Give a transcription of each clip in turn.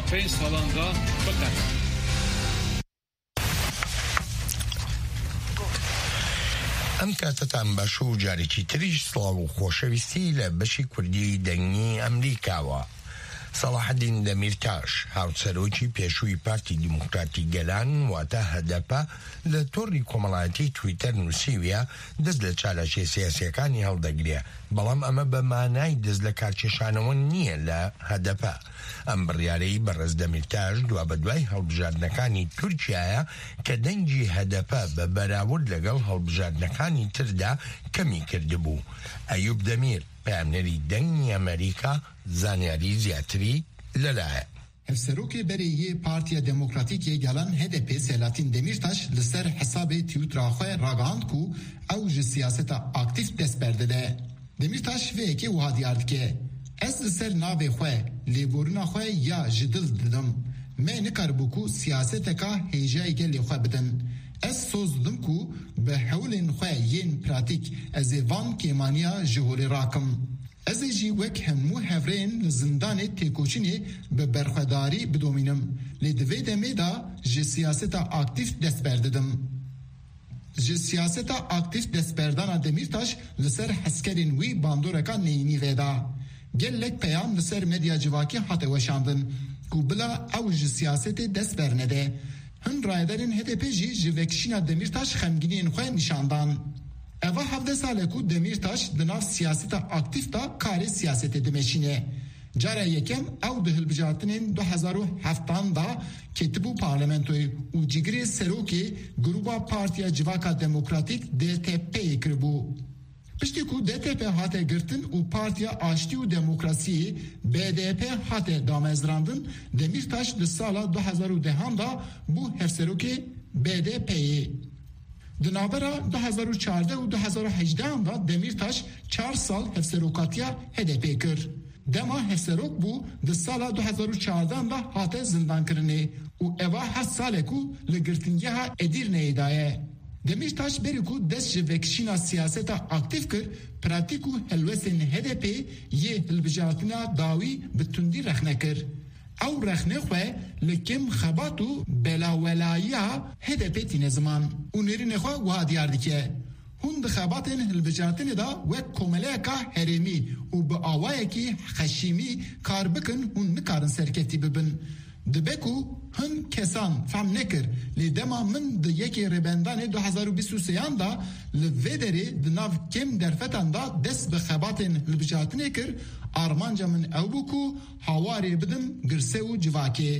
هەفتەی ساڵاندا بکەن. ئەم کاتتان باش و جارێکی تریش سڵاو و خۆشەویستی لە بەشی کوردی دەنگی ئەمریکاوە. سەلاحەدین دەمیرتاش هاوسەرۆکی پێشووی پارتی دیموکراتی گەلان واتە هەدەپە لە تۆڕی کۆمەڵایەتی تویتەر نووسیویە دەست لە چالەشێ سیاسیەکانی هەڵدەگرێ، بەڵام ئەمە بە مانای دەست لە کارکێشانەوە نییە لە هەدەپە. ئەم بڕیارەی بەڕێز دەمیرتاش دوا بە دوای هەڵبژاردنەکانی تورکیایە کە دەنگی هەدەپە بە بەراورد لەگەڵ هەڵبژاردنەکانی تردا کەمی کردبوو. ئەیوب دەمیر پامنەری دەنگی ئەمریکا زانیاری زیاتری لەلایە. هەفسەرۆکێ بەرێیە پارتیا دموکراتیکê gelan HDP Selahattin Demirtaş li ser hesabê Twitter'a xwe ragihand ku ew ji siyaseta aktif dest berde de. Demirtaş vê yekê wiha diyar dike: Ez li ser navê xwe lêborîna xwe ya ji dil didim. Me nikaribû ku siyaseteka hêjayeke lê xwe bidin. Ez soz didim ku bi hewlên xwe yên pratik ez ê van kêmaniya ji holê rakim. Ez ê jî wek hemû hevreyên li zindanê têkoçînê bi berxwedarî bidomînim. Lê di vê demê da ji siyaseta aktif dest berdidim. Ji siyaseta aktif destberdana Demirtaş li ser heskerên wî bandoreka neyînî vêda. Gelek peyam li ser medya civakî hate weşandin ku bila ew ji siyasetê dest bernede. Hin rayderên HDP jî ji vekişîna Demirtaş xemgîniyên xwe nîşandan. Eva 17 sale ku Demirtaş di nav siyaseta aktif da karê siyasetê dimeşîne. Cara yekem ew di hilbijartinên 2007 da ketibû parlamentoyê û cigirê serokê gruba Partiya Civaka Demokratîk DTP'yê kiribû. Piştî ku DTP hate girtin û Partiya Aştî û Demokrasiyê BDP hate damezrandin, Demirtaş li sala 2010 da bû hevserokê BDP'yê. Di navbera 2014 û 2018 da Demirtaş 4 sal hevserokatiya HDP kir. Dema hevserok bû di sala 2014 da hate zindankirinê û eva 7 salê ku li girtingeha Edirne'yê daye. Demirtaş berî ku dest ji vekişîna siyaseta aktif kir, pratik û helwestên HDP yê hilbijartina dawî bi tundî rexne kir. Ew rexne xwe li kêm xebat û belawelayiya HDP tîne ziman û nêrînê xwe wiha diyar dike. Hûn di xebatên hilbijartinê da wek komeleyeka herêmî û bi awayekî xeşîmî kar bikin hûn nikarin serkeftî bibin. Dibe ku hin kesan fem nekir lê dema min di yekê rêbendanê 2023 da li vê derê di nav kêm derfetan da dest bi xebatên hilbijartinê kir, armanca min ew bû ku hawarê bidim girse û civakê.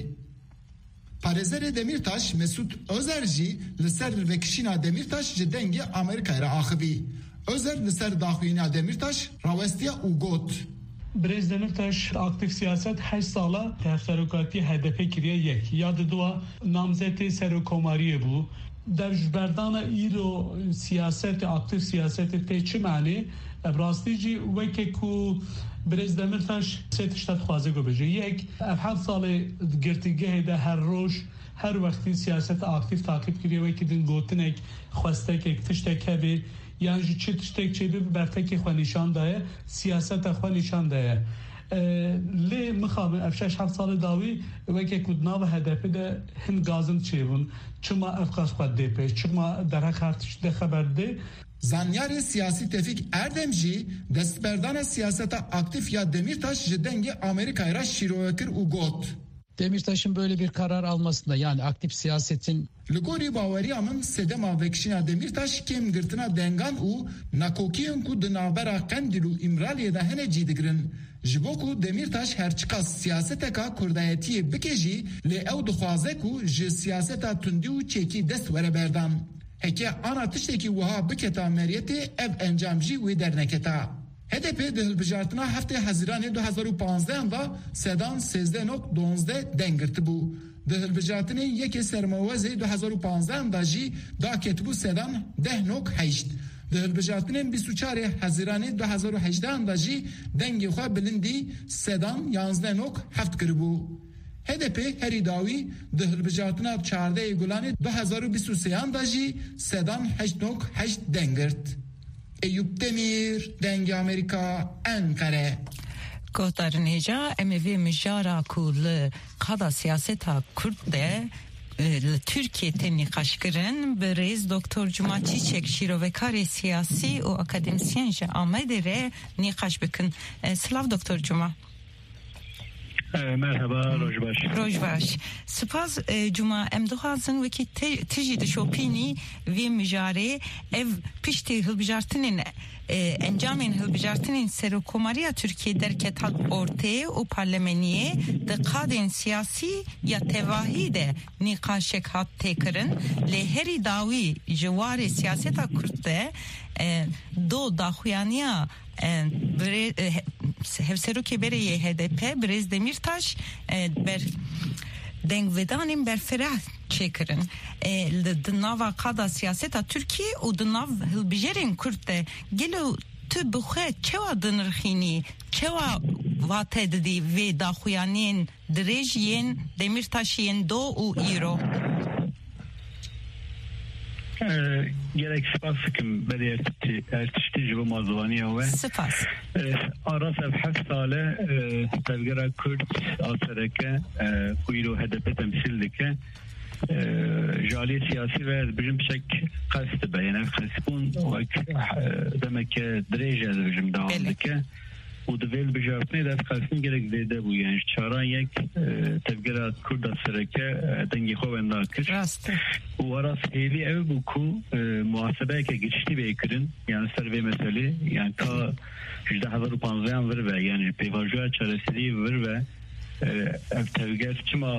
Parêzerê Demirtaş Mesut Özer jî li ser vekişîna Demirtaş ji dengê Amerîkayê re axivî. Özer li ser daxuyîna Demirtaş rawestiya û got: Brez Demirtaş aktif siyaset 8 sala hevserokatî HDP kiriye yek. Ya di dua namzetê serokkomariyê bû. Devjberdana îro siyasetê aktif siyasetê tê çi manî? Ev rastî jî weke ku Brez Demirtaş sê tişta dixwaze gobêje. Yek, ev 7 salê girtîgehê de her roj her wextî siyaseta aktif takip kiriye wekî din gotinek xwestekek tiştek hebe yan ji çi tiştek çêbî bi berfekê xwe nîşan daye siyaseta xwe nîşan daye. Lê mixabin ev 6-7 salê dawî weke ku di nava HDP de hin gazin çêbûn. Çima ev qas xwe dê pêş, çima derheq her tiştê xeber dê. Zanyarê siyasî Tevfik Erdem jî destberdana siyaseta aktif ya Demirtaş ji dengê Amerîkayê re şîrove kir û got: Demirtaş'ın böyle bir karar almasında yani aktif siyasetin li gorî baweriya min sedema vekişîna Demirtaş kêm girtina dengan û nakokiyên ku di navbera Qendîl û İmraliyê de hene cî digirin. Ji bo ku Demirtaş herçiqas siyaseteka kurdayetiyê bike jî lê ew dixwaze ku ji siyaseta tundî û çêkî dest were berdan. Heke ana tiştekî wiha biketa meriyetê ev encam jî wê derneketa. HDP di hilbijartina heftê Hezîranê 2015 da sedan 13.12 deng girtibû. Di hilbijartinê yekê sermewezê 2015 da jî da ketibû sedan 10.8. Di hilbijartinên 24 Hezîranê 2018 da jî dengê xwe bilindî sedan 11.7 kiribû. HDP herî dawî di hilbijartina 14 Gulanê 2023 da jî sedan 8.8 deng girt. Eyüp Demir, Dengê Amerika, Ankara. گفتن هجا امیوی مجارا کول قضا سیاست ها کرده ترکیه تنی قشکرن بریز دکتر جمعه چیچک شیروکار سیاسی و اکادمیسین جا آمده ره نیقش بکن. سلام دکتر جمعه. مرحبا روش باش. سپاس جمعه امدوخازن وکی تجید شوپینی وی مجاره اف پشتی هلبجارتنین انجامین هلبجارتنین سروکوماریا ترکیه در کتاب ortaya و پارلمانیه دقادین سیاسی یا تواهی ده نیقاشک هات تکرن لهری داوی جوار سیاستا کرده دو داخویانیا هفسرو که بره یه HDP برز دمیرتاش بر دنگ ودانیم بر فرح چکرن دناوا قادا سیاستا ترکیه و دناو هلبجرین کرده گلو تو بخواه چوا دنرخینی چوا واته دی و داخویانین دریجین دمیرتاشین دو و ایرو gerek spasikim beri ertiştici bu mavzuani ve Spas. Aras hafif sale tevgera Kürt asareke kuyru HDP temsildike jali siyasi ve bizim çek kastı beyne kasbun ve demek ki derece bizim devamdike و دویل بجارتنی دست خاصی گرگ دیده بو یعنی چاران یک تفگرات کرد سرکه دنگی خواه انداکر و وراس هیلی او بو کو محاسبه که گشتی بیکرن یعنی سر وی مسئله یعنی تا 15,000 ور و یعنی پیواجوه چارسیدی ور و تفگر چما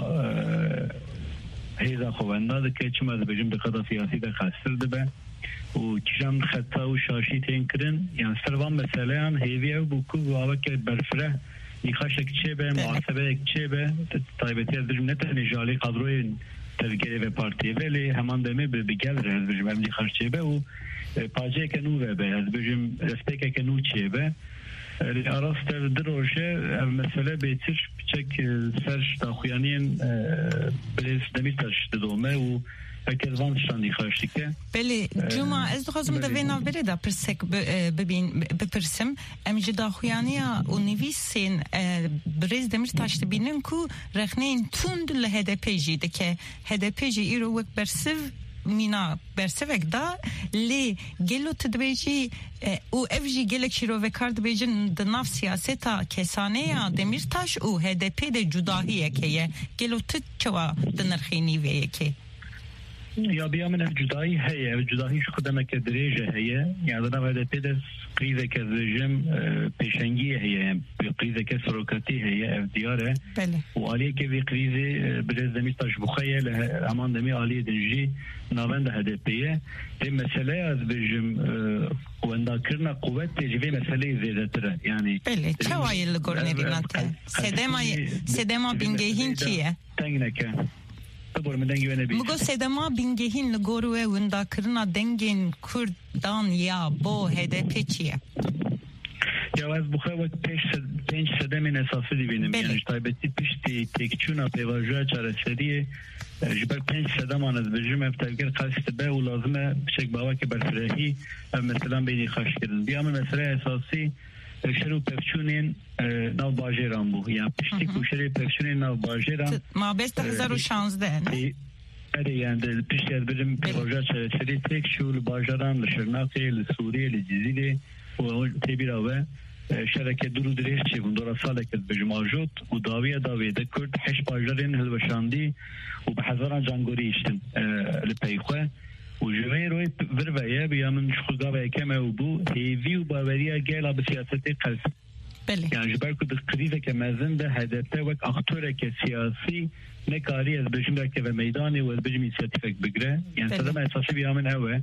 هیزا خواه انداده چما دبجم دقیقه سیاسی ده خاصر دبه و چشم خطا و شاشی تینکرن یعنی سروان مسئله هم هیوی او بکو و آوه که برفره نیخاشک چه به محاسبه چه به تایبتی از بجم نتنی جالی قدروی تفگیری و پارتیه ولی همان دمه بگل ره از بجم هم نیخاش چه به و پاجه که نو به از بجم رسپیک که نو چه به اراست دروشه مسئله بیتر چک سرش داخویانین بلیس دمیتش دومه و اکرزان شدی خواهشی که بله جمعه از دخوازم دوینا بره دا پرسک بپرسم امجد داخویانیا و نویسین بریز دمیر تاشت بینن که رخنین توند لHDP جیده که HDP جی ایرو وک برسو مینا برسوک دا لی گلو تدبیجی او افجی گلک شیرو وکار دبیجن دناف سیاستا کسانه یا دمیرتاش او HDP ده جداهیه که گلو تد چوا دنرخینی ویه که یا بیا من جدایی هیه جدایی شو خودم که دریجه هیه یعنی دنم HDP ده قریزه که رژیم پیشنگی هیه قریزه که سروکاتی هیه FDR و آلیه که وی قریزه برز دمی تاش بخیه امان دمی آلیه دنجی ناوند HDP'ye ve mesele az rejim ونداکرنا قوت تجوی مسئله زیاده تره یعنی بله چه وایل گرنه بیناته سدما بینگهین چیه؟ تنگ نکه مگو سدما بینگهین لگوروه ونداکرنا دنگین کردان یا با HDP چیه؟ یا از بخواه وقت پنج سدمین اساسی دیبینم یعنی تایبتی پشتی تکچونا پیواجوه چارسریه جبر 5 سدم آن از بجرم افتاگر قصد به و لازمه بشک باوا که برفرهی مثلا بینی خواهش کردن بیامن مسئله اساسی شروع پفچونین ناو باجران بو یعنی پشتی کوشری پفچونین ناو باجران ما بست 2016 نه؟ اره یعنی پشتی از بجرم پیواجه چرسری تک شو لباجران لشرناقی لسوریه لجزیلی و تیبی راوه شرکت درو دریش چی بون دورا ساله که بجماجوت و داویه ده کرد حش باجرین هلوشاندی و به هزاران جانگوری اشتن لپیخوه و جوه روی ورویه بیامن شخوزا و اکمه و بو هیوی و باوریه گیلا به سیاستی قلب یعنی جبر که قریبه که مزن ده هدفته وک اختوره که سیاسی نکاری از بجم رکه و میدانی و از بجم اینسیاتیفک بگره یعنی صدام اساسی بیامن اوه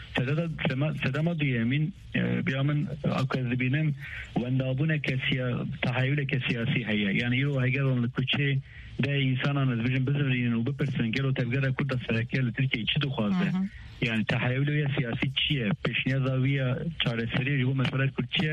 صدام دیامین بیامن اکاز بینم وندابونه که تحایل که سیاسی هیه یعنی ایرو هگر اون لکوچه ده انسانان از بجم بزرین و بپرسن گلو تفگره کرد سرکه لترکیه چی دو خوازده یعنی تحایل یا سیاسی چیه پیشنیازاوی چاره سری جو مسئله کرد چیه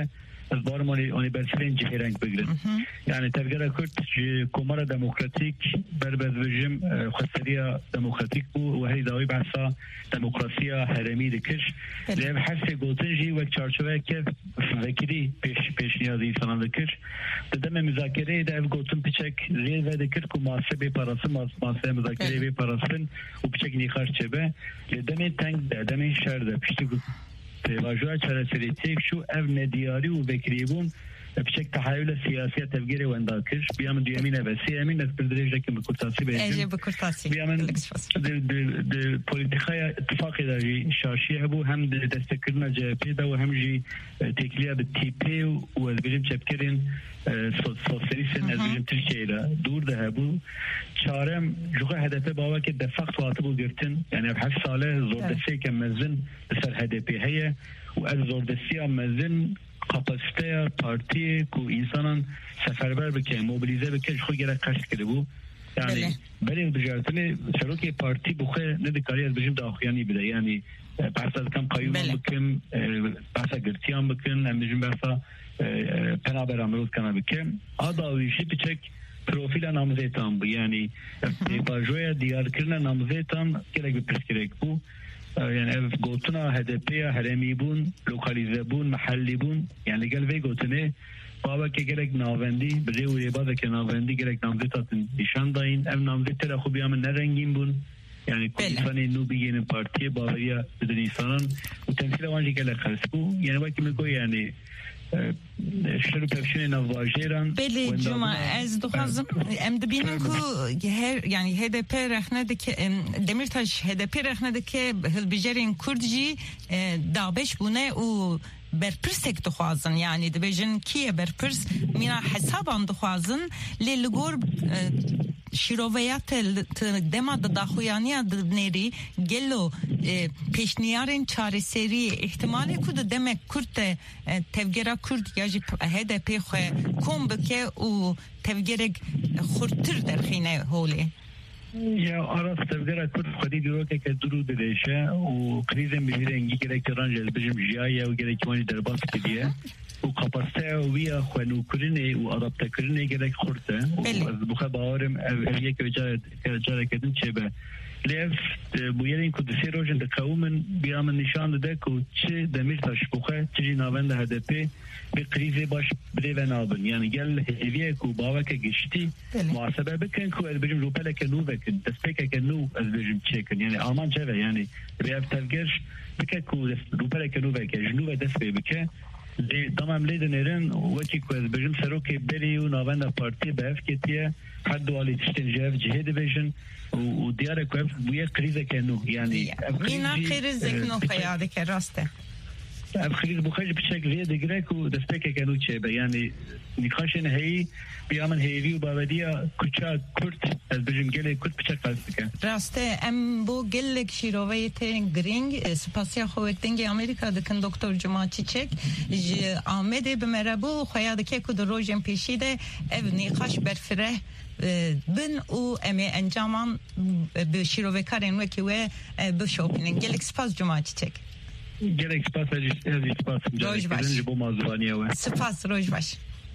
از بارمانی برسرین جهرنگ بگیرن یعنی تفکر کرد کمر دموکراتیک بربزوجم خسریا دموکراتیک بو و هی داوی بحثا دموکراسیا هرمی دکش لیب حرف گوتنجی و چارچوبه که فکری پیش نیازی سنان دکش دم مذاکره ده گوتن پیچک زیر و دکر که محاسبه پاراسن محاسبه مذاکره به پاراسن و پیچک نیخار چبه دم تنگ دم شهر ده پیشتی واجوه چرا تیک شو اف ندیاری و بکریبون بشكل تحايل سياسية تفجير وانداكش بيعمل ديامين بسي امين ناس بالدرجة كم بكرتاسي بيعمل البوليتيكايا اتفاقي داجي شاشي هبو هم دستكرنا جابي دا وهم جي تكليا بالتي بي والبيجم شبكرين سوسياليسن البيجم تركيا دور ده هبو چارم جوغا هدفه باوا که دفاق واتبو گرتن یعنی بحث ساله زوردسي که مزن بسر هدفه هي و از زوردسي مزن kapasite parti ku insanın seferber bike mobilize bike çok gerek kaç kere bu yani benim bijartını seroki parti bu he ne de kariyer bizim dahiyani bile yani bahsa kam kayyum bakım bahsa gertiyan bakın hem bizim bahsa penaber amrot kana bakım adavi işi biçek profil namzetan bu yani bajoya diyar kirna namzetan gerek bir psikolojik bu يعني قلتنا هدفية هرميبون لوكاليزابون محليبون يعني قال في قلتنا بابا كجرك نافندي بريو يبادة كنافندي جرك نافذة نشان داين أم نافذة ترى خو بيعمل نرنجين بون يعني كل إنسان إنه بيجين بارتي بابا بدن إنسان وتمثيل وانجي كلا خلصبو يعني باكي مكو يعني شروع بفشين نواجران بله جمع از دخوازم ام دبینم که یعنی HDP رخنده که دمیرتاش HDP رخنده که هلبیجرین کردجی دابش بونه و برپرسک دخوازن یعنی دبیجن کیه برپرس مینا حسابان دخوازن للگور شیرویات دما داخویانیا دنری گلو پیشنیارین چاره سری احتمالی کود دمک کرد تفگیرا کرد یا جی HDP خو کم بکه و تفگیرک خورتر در خینه هولی یا آراس تفگیرا کرد خودی دیروکه که درو دلیشه و کریزم بگیره انگی گرک رنجل بجم جیایه و گرک وانی در باس کدیه و کپاسته ویا خونو کرنه و آدابته کرنه گرک خورده و از بخه باورم اویه که جاره کدن چه به لیف بویرین که دسی روشن دقومن بیامن نشان ده که چه دمیر تاش بخه چه جنابند HDP به کریزه باش بده و نابن یعنی گل هیویه که باوه که گشتی محاسبه بکن که از بجم روپله که نو بکن دسپیکه که نو از بجم چه کن یعنی آمان چه به یعنی به افترگرش بکن که روپله که نو بکن جنو و دست بکن تمام لیدن ایران وکی که از بجم سروکی بری و نابند پارتی به افکتیه حد والی تشتن جهف جهد بجن و دیاره که بویه کریزه که نو یعنی اینا کریزه که نو خیاده که راسته اب خلیز بخش بشکل زیاد دیگه کو دسته که نو چه به یعنی نخاشن هی بیامن هیوی و باودیا کوچا کرد از بجم گله کرد بچه قصد که راسته ام بو گلک شیروه تین گرینگ سپاسیا خویتنگ امریکا دکن دکتر جمعه چیچک آمده بمربو خیاده که کد روژن پیشیده او نخاش برفره بن او امی انجامان به شیروه کارین وکی و بشوپنین گلک سپاس جمعه چیچک گلک سپاس روش باش سپاس روش باش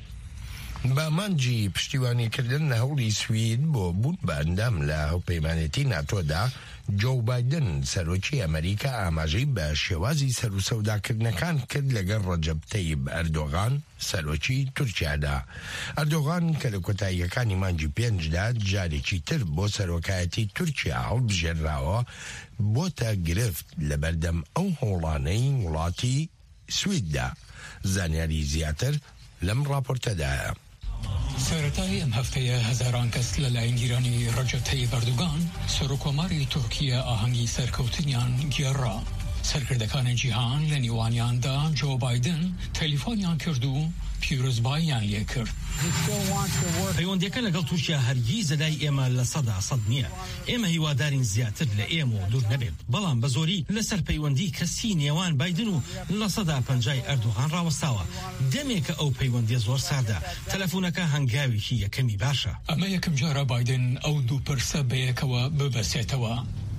با مانجی پشتیوانی کردن هەوڵی سوید بۆ بوون بە ئەندام لە هەوپەیمانەتی ناتۆدا جو بایدن سەرۆکی ئەمریکا ئاماژەی بە شێوازی سەر و سەوداکردنەکان کرد لەگەڵ ڕەجەب تەیب ئەردۆغان سەرۆکی تورکیادا. ئەردۆغان کە لە کۆتاییەکانی مانجی پێنجدا جارێکی تر بۆ سەرۆکایەتی تورکیا هەڵبژێراوە بۆتە گرفت لە بەردەم ئەو هەوڵانەی وڵاتی سویددا. زانیاری زیاتر لەم راپۆرتەدایە. سەرەتای ئەم هەفتەیە هەزاران کەس لەلایەن گیرانی ڕەجەب تەیب ئەردۆغان سەرۆکۆماری تورکیا ئاهەنگی سەرکەوتنیان گێڕا. سەرکردەکانی جیهان لە نیوانیاندا جۆ بایدن تەلیفۆنیان کرد و پیرۆزباییان لێ کرد. پەیوەندیەکە لەگەڵ تورکیا هەرگیز لەلای ئێمە لە 100% نییە. ئێمە هیوادارین زیاتر لە ئێمە و دوور نەبێت، بەڵام بە زۆری لەسەر پەیوەندی کەسی نێوان بایدن و لە 150 ئەردۆغان ڕاوەستاوە. دەمێکە ئەو پەیوەندیە زۆر سادە، تەلەفۆنەکە هەنگاوێکی یەکەمی باشە. ئەمە یەکەم جارە بایدن ئەو دوو پرسە بەیەکەوە ببەسێتەوە.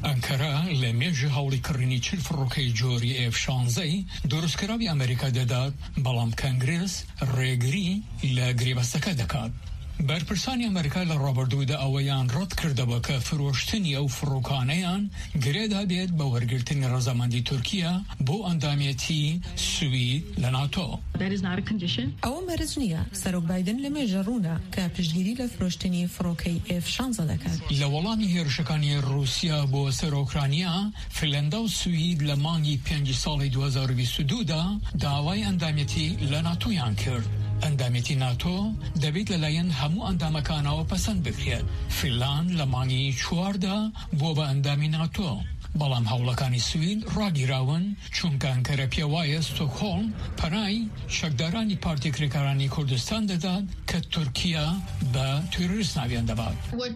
ئەنکەرا لە مێژە هەوڵی کڕینی 40 فڕۆکەی جۆری F-16 دروستکراوی ئەمریکا دەدات، بەڵام کۆنگرێس ڕێگری لە گرێبەستەکە دەکات. بەرپرسانی ئەمریکا لە ڕابردوودا ئەوەیان ڕەت کردەوە کە فرۆشتنی ئەو فڕۆکانەیان گرێدا بێت بە وەرگرتنی ڕەزامەندی تورکیا بۆ ئەندامەتی سوید لە ناتۆ. ئەوە مەرج نییە. سەرۆک بایدن لە مێژە ڕوونا کە پشتگیری لە فرۆشتنی فڕۆکەی F-16 دەکات. لە وەڵامی هێرشەکانی رووسیا بۆ سەر ئۆکرانیا، فنلەندا و سوید لە مانگی 5 ساڵی 2022دا داوای ئەندامەتی لە ناتۆیان کرد. ئەندامەتی ناتۆ دەبێت لەلایەن هەموو ئەندامەکانەوە پەسەند بکرێت. فینلاند لە مانگی 4دا بۆ بە ئەندامی ناتۆ، بەڵام هەوڵەکانی سوید ڕاگیراون چونکە ئەنکەرە پێ وایە ستۆکهۆڵم پەنای شەکدارانی پارتی کرێکارانی کوردستان دەدات کە تورکیا بە تۆریست ناویان دەبات.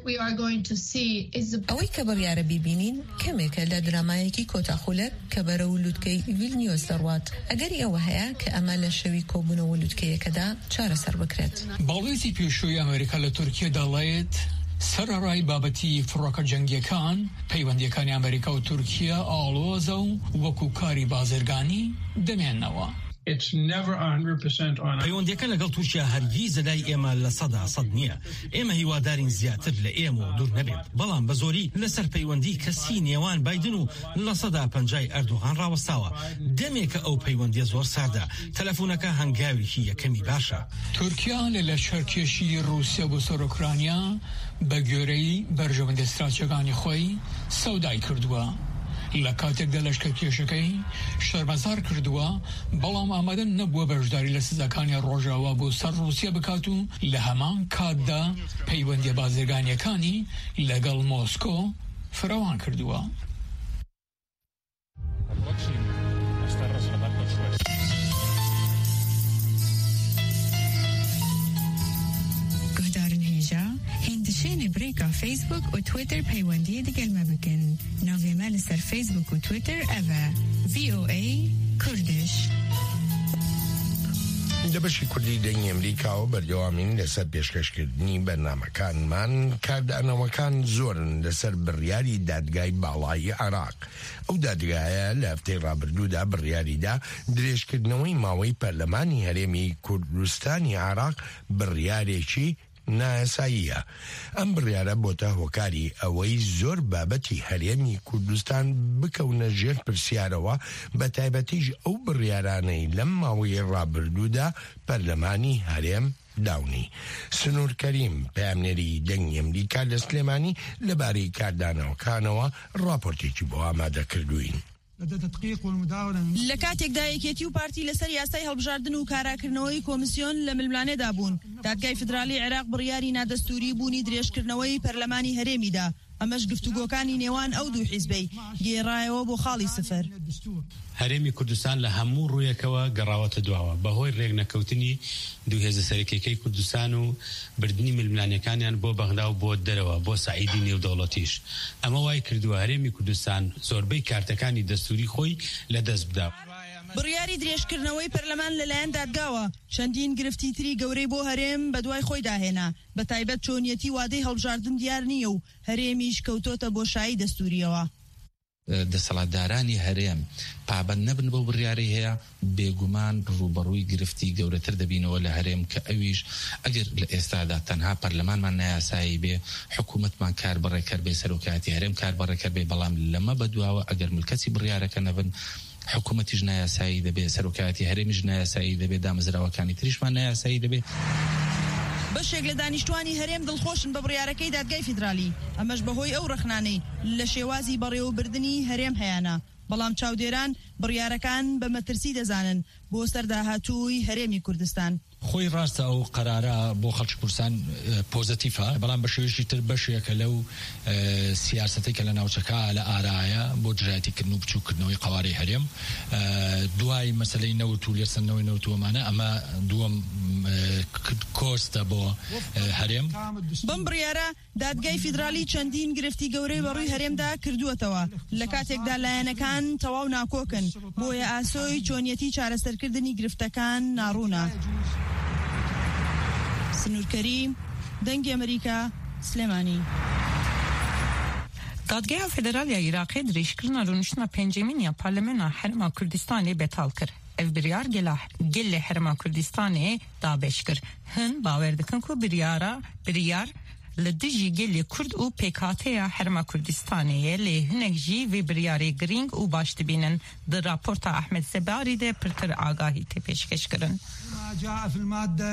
ئەوەی کە بڕیارە بیبینین کەمێکە لە درامایەکی کۆتاخولەک کە بەرە ولووتکەی ڤیلنیۆس دەڕوات. ئەگەری ئەوە هەیە کە ئەمە لە شەوی کۆبوونەوە ولووتکەیەکەدا چارەسەر بکرێت. باڵێزی پێشووی ئەمریکا لە تورکیا دەڵێت سەرڕای بابەتی فڕۆکە جەنگیەکان پەیوەندیەکانی ئەمریکا و تورکیا ئاڵۆزە و وەکو کاری بازرگانی دەمێننەوە. پەیوەندیەکە لەگەڵ تورکیا هەرگیز لای ئێمە لە 100% نییە. ئێمە هیوادارین زیاتر لە ئێمە و دوور نەبێت، بەڵام بە زۆری لەسەر پەیوەندی کەسی نێوان بایدن و لە 150 ئەردوغان ڕاوەستاوە. دەمێکە ئەو پەیوەندیە زۆر ساردە، تەلەفۆنەکە هەنگاوێکی یەکەمی باشە. تورکیا لە شەرکێشی رووسیا بۆ سەر ئۆکرانیا بە گوێرەی بەرژەوەندە استراتیژیەکانی خۆی سەودای کردووە. لە کاتێکدا لەشکرکێشەکەی شەرمەزار کردووە، بەڵام ئامادە نەبووە بەشداری لە سزاکانی ڕۆژاوا بۆ سەر رووسیا بکات و لە هەمان کاتدا پەیوەندیە بازرگانیەکانی لەگەڵ مۆسکۆ فراوان کردووە. هندشين بريكا فيسبوك وتويتر بيواندية دقل ما بكن نوفي مالسر فيسبوك وتويتر أفا VOA كردش. دەبەشی کوردی دەنگی ئەمریکاوە بەردەوامین لەسەر پێشکەشکردنی بەرنامەکانمان کاردانەوەکان زۆرن لەسەر بڕیاری دادگای باڵای عێراق. ئەو دادگایە لە هەفتەی ڕابردوودا بڕیاریدا درێژکردنەوەی ماوەی پەرلەمانی هەرێمی کوردستانی عێراق بڕیارێکی نایاساییە. ئەم بڕیارە بۆتە هۆکاری ئەوەی زۆر بابەتی هەرێمی کوردستان بکەونە ژێر پرسیارەوە، بە تایبەتیش ئەو بڕیارانەی لەم ماوەی ڕابردوودا پەرلەمانی هەرێم داونی. سنوور کەریم پەیامنێری دەنگی ئەمریکا لە سلێمانی لەبارەی کاردانەوەکانەوە ڕاپۆرتێکی بۆ ئامادە کردوین. لە کاتێکدا یەکێتی و پارتی لەسەر یاسای هەڵبژاردن و کاراکردنەوەی کۆمیسیۆن لە ململانێدا بوون، دادگای فدرالی عێراق بڕیاری نادەستوری بوونی درێژکردنەوەی پەرلەمانی هەرێمیدا. ئەمەش گفتوگۆکانی نێوان ئەو دوو حیزبەی گێڕایەوە بۆ خاڵی سفر. هەرێمی کوردستان لە هەموو ڕوویەکەوە گەڕاوەتە دواوە بەهۆی ڕێک نەکەوتنی دوو هێزە سەرەکیەکەی کوردستان و بردننی ململانەکانیان بۆ بەغدا و بۆ دەرەوە بۆ سعیدی نێودەوڵەتیش. ئەمە وای کردووە هەرێمی کوردستان زۆربەی کارتەکانی دەستوری خۆی لەدەست بدا. بڕیاری درێژکردنەوەی پەرلەمان لەلایەن دادگاوە چەندین گرفتی تری گەورەی بۆ هەرێم بە دوای خۆی داهێنا، بە تایبەت چۆنیەتی وادەی هەڵبژاردن دیار نییە و هەرێمیش کەوتۆتە بۆ شایی دەستوریەوە. دەسەڵاتدارانی هەرێم پابەند نەبن بۆ بڕیاری هەیە، بێگومان ڕوبەڕووی گرفتی گەورەتر دەبینەوە لە هەرێم کە ئەویش ئەگەر لە ئێستادا تەنها پەرلەمانمان نایاسایی بێ، حکوومەتمان کار بەڕێکەر بێ، سەرۆکایەتی هەرێم کار بەڕێکەر بێ، بەڵام لەمە بەدواوە ئەگەر ملکەتی بڕیارەکە نەبن، حکوومەتیش نایاسایی دەبێ، سەرۆکایەتی هەرێمیش نایاسایی دەبێ، دامەزراوەکانی تریشمان نایاسایی دەبێ. بەشێک لە دانیشتوانی هەرێم دڵخۆشن بە بڕیارەکەی دادگای فیدرالی، ئەمەش بەهۆی ئەو ڕەخنانەی لە شێوازی بەڕێوەبردننی هەرێم هەیەە. بەڵام چاودێران بڕیارەکان بە مەترسی دەزانن بۆ سەرداهاتووی هەرێمی کوردستان. خۆی ڕاستە ئەو قەرارە بۆ خەڵکی کوردستان پۆزتیڤە، بەڵام بە شێوەیەکی تر بەشێکە لەو سیاسەتێکە لە ناوچەکە لە ئارایە بۆ جرایەتیکردن و بچووکردنەوەی قەوارەی هەرێم دوای مەسەلەی نەوت و لێسەندنەوەی نەوتوەمانە. ئەمە دووەم کۆستە بۆ هەرێم. بەم بڕیارە دادگای فیدرالی چەندین گرفتی گەورەی بەڕووی هەرێمدا کردووەتەوە لە کاتێکدا لایەنەکان تەواو ناکۆکن، بۆیە ئاسۆی چۆنیەتی چارەسەرکردنی گرفتەکان ناڕوونە. سنوور کەریم، دەنگی ئەمریکا، سلێمانی. دادگاه فدرالیا عراقی دریشکردنا رونشتنا پنجمینیا پارلمانا حرما کردستانی بتال کرد. ev biryar gelle Herma Kurdistanê dabeş kir. Hin bawer dikin ku biryar li dijî gelê Kurd û PKK'ya Herma Kurdistanê lê hinek jî vê biryarê giring û baş dibînin. Di raporta Ahmed Zebarî de pirtir agahî tê pêşkêş kirin. جاء في المادة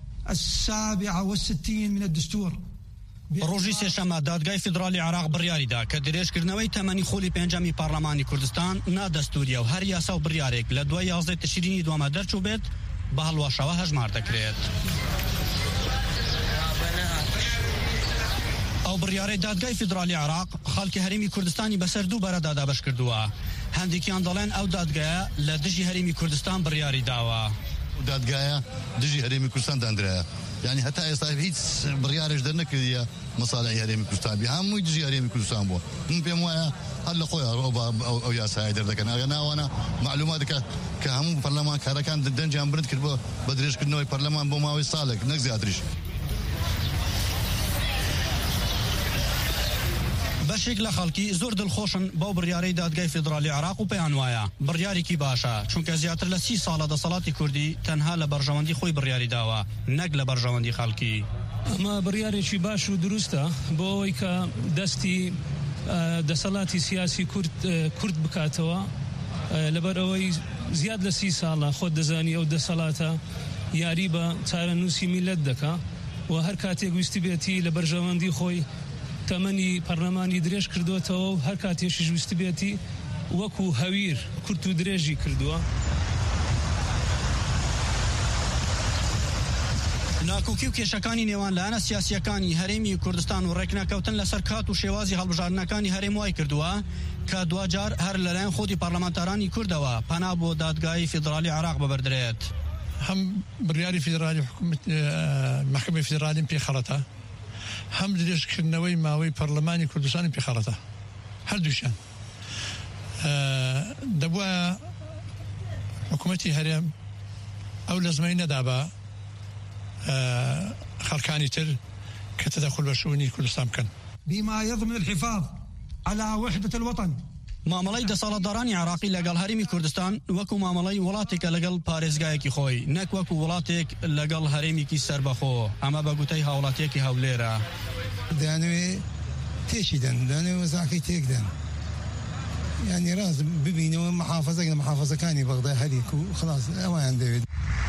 67 من الدستور. ڕۆژی سێشەمە دادگای فیدرالی عراق بڕیاری دا کە درێژکردنەوەی تەمەنی خۆلی پێنجەمی پارلەمانی کوردستان نادەستوریە و هەر یاسا و بڕیارێک لە دوای 11 تشرینی دووەمە دەرچوو بێت بە هەڵواشەوە هەژمار دەکرێت. ئەو بڕیارەی دادگای فیدرالی عراق خەڵکی هەرێمی کوردستانی بەسەر دوو بەرەدا دابەش کردووە. هەندێکیان دەڵێن ئەو دادگایە لە دژی هەرێمی کوردستان بڕیاری داوە. دادگایە دژی هەرێمی کوردستان دانرایە. يعني حتى ئێستا هیچ بڕیارێک دەرنەکردیە مەساڵی هەرێمی کوردستان بێ هەمووی دژی هەرێمی کوردستان بووە. من پێم وایە هەر لە خۆیان ئەو یاسای دەردەکەن ئەگە ناوانە معلوماتەکە کە هەموو پەرلەمانکارەکان دەنجیان برند کرد بە درێژکردنەوەی پەرلەمان بۆ ماوەی ساڵێک نەک زیاتریش. بەشێک لە خەڵکی زۆر دڵخۆشن بەو بڕیارەی دادگای فیدرالی عراق و پێیان وایە بڕیارێکی باشە چونکە زیاتر لە 30 ساڵە دەسەڵاتی کوردی تەنها لە بەرژەوەندی خۆی بڕیاری داوە نەک لە بەرژەوەندی خەڵکی. ئەمە بڕیارێکی باش و دروستە بۆ ئەوەی کە دەستی دەسەڵاتی سیاسی کورد بکاتەوە لەبەر ئەوەی زیاد لە 30 ساڵە خۆت دەزانی ئەو دەسەڵاتە یاری بە چارەنووسی میلەت دەکا و هەر کاتێک ویستی بێتی لە بەرژەوەندی خۆی تەمەنی پەرلەمانی درێژ کردوێتەوە و هەر کاتێشیش ویستی بێتی وەکو هەویر کورت و درێژی کردووە. ناکۆکی و کێشەکانی نێوان لایەنە سیاسیەکانی هەرێمی کوردستان و ڕێکنەکەوتن لەسەر کات و شێوازی هەڵبژاردنەکانی هەرێم وای کردووە کە دوجار هەر لەلایەن خۆتی پەرلەمانتارانی کوردەوە پەنا بۆ دادگای فیدرالی عراق ببەردرێت. هەم بڕیاری فیدرالی محکمەی فیدرالیان پێخەڵەتە هەم درێژکردنەوەی ماوەی پەرلەمانی کوردستانی پێخەڵەتە هەردووشیان دەبووە حکوومەتی هەرێم ئەو لەزمەی نەدا بە خەڵکانی تر کە تەدەخل بە شوونی کوردستان بکەن بما يضمن الحفاظ على وحدة الوطن. مامەڵەی دەسەڵاتدارانی عراقی لەگەڵ هەرێمی کوردستان وەکو مامەڵەی وڵاتێکە لەگەڵ پارێزگایەکی خۆی نەک وەکو وڵاتێک لەگەڵ هەرێمێکی سەربەخۆ ئەمە بە گوتەی هاوڵاتیەکی هەولێرە. دەیانەوێ تێشی دەن دەیانەوێ وەزاکەی تێکدەن یعنی ڕاست ببینەوە محافەزەك لە محافەزەکانی بەغدای هەریک و خلاص ئەویان دەوێت.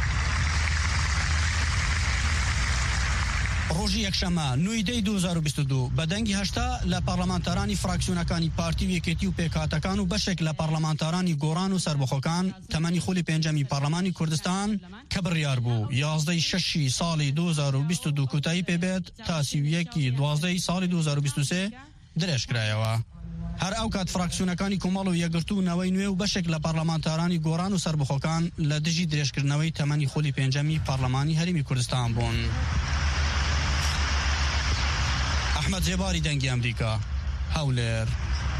ڕۆژی یەکشەمە 9 2022 بەدەنگی هەشتا لە پەرلەمانتارانی فراکسیۆنەکانی پارتی و یەکێتی و پێکهاتەکان و بەشێک لە پەرلەمانتارانی گۆڕان و سەربەخۆکان تەمەنی خۆلی پێنجەمی پەرلەمانی کوردستان کە بڕیار بوو 11 شەشی ساڵی 2022 کوتایی پێبێت تا 31 12 ساڵی 2023 درێژکرایەوە. هەر ئەو کات فراکسیۆنەکانی کۆمەڵ و یەکگرتوونەوەی نوێ و بەشێک لە پەرلەمانتارانی گۆڕان و سەربەخۆکان لە دژی درێژکردنەوەی تەمەنی خۆلی پێنجەمی پەرلەمانی هەرێمی کوردستان بوون. ئەحمەد زێباری دەنگی ئەمریکا هەولێر.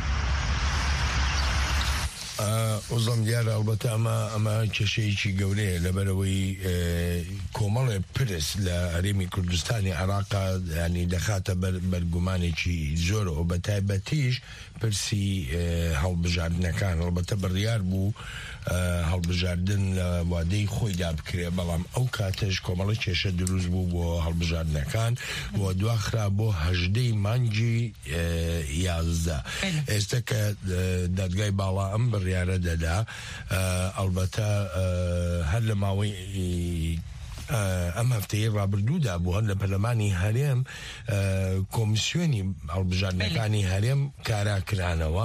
وەزڵم دیارە ئەڵبەتە ئەمە کێشەیەکی گەورەیە لەبەرەوەی کۆمەڵێ پرس لە هەرێمی کوردستانی عێراقا ینی دەخاتە بەرگومانێکی زۆر و بە تایبەتیش پرسی هەڵبژاردنەکان ئەڵبەتە بڕیار بوو هەڵبژاردن لە وادەی خۆیدا بکرێ بەڵام ئەو کاتەش کۆمەڵە کێشە دروست بوو بۆ هەڵبژاردنەکان و دواخرا بۆ 18 مانگی 11 ئێستا کە دادگای باڵا ئەم بڕیارە دەدا ئەڵبەتە هەر لە ماوەی ئەم هەفتەیە ڕابردوودا بوو هەر لە پەرلەمانی هەرێم کۆمیسیۆنی هەڵبژاردنەکانی هەرێم کاراکرانەوە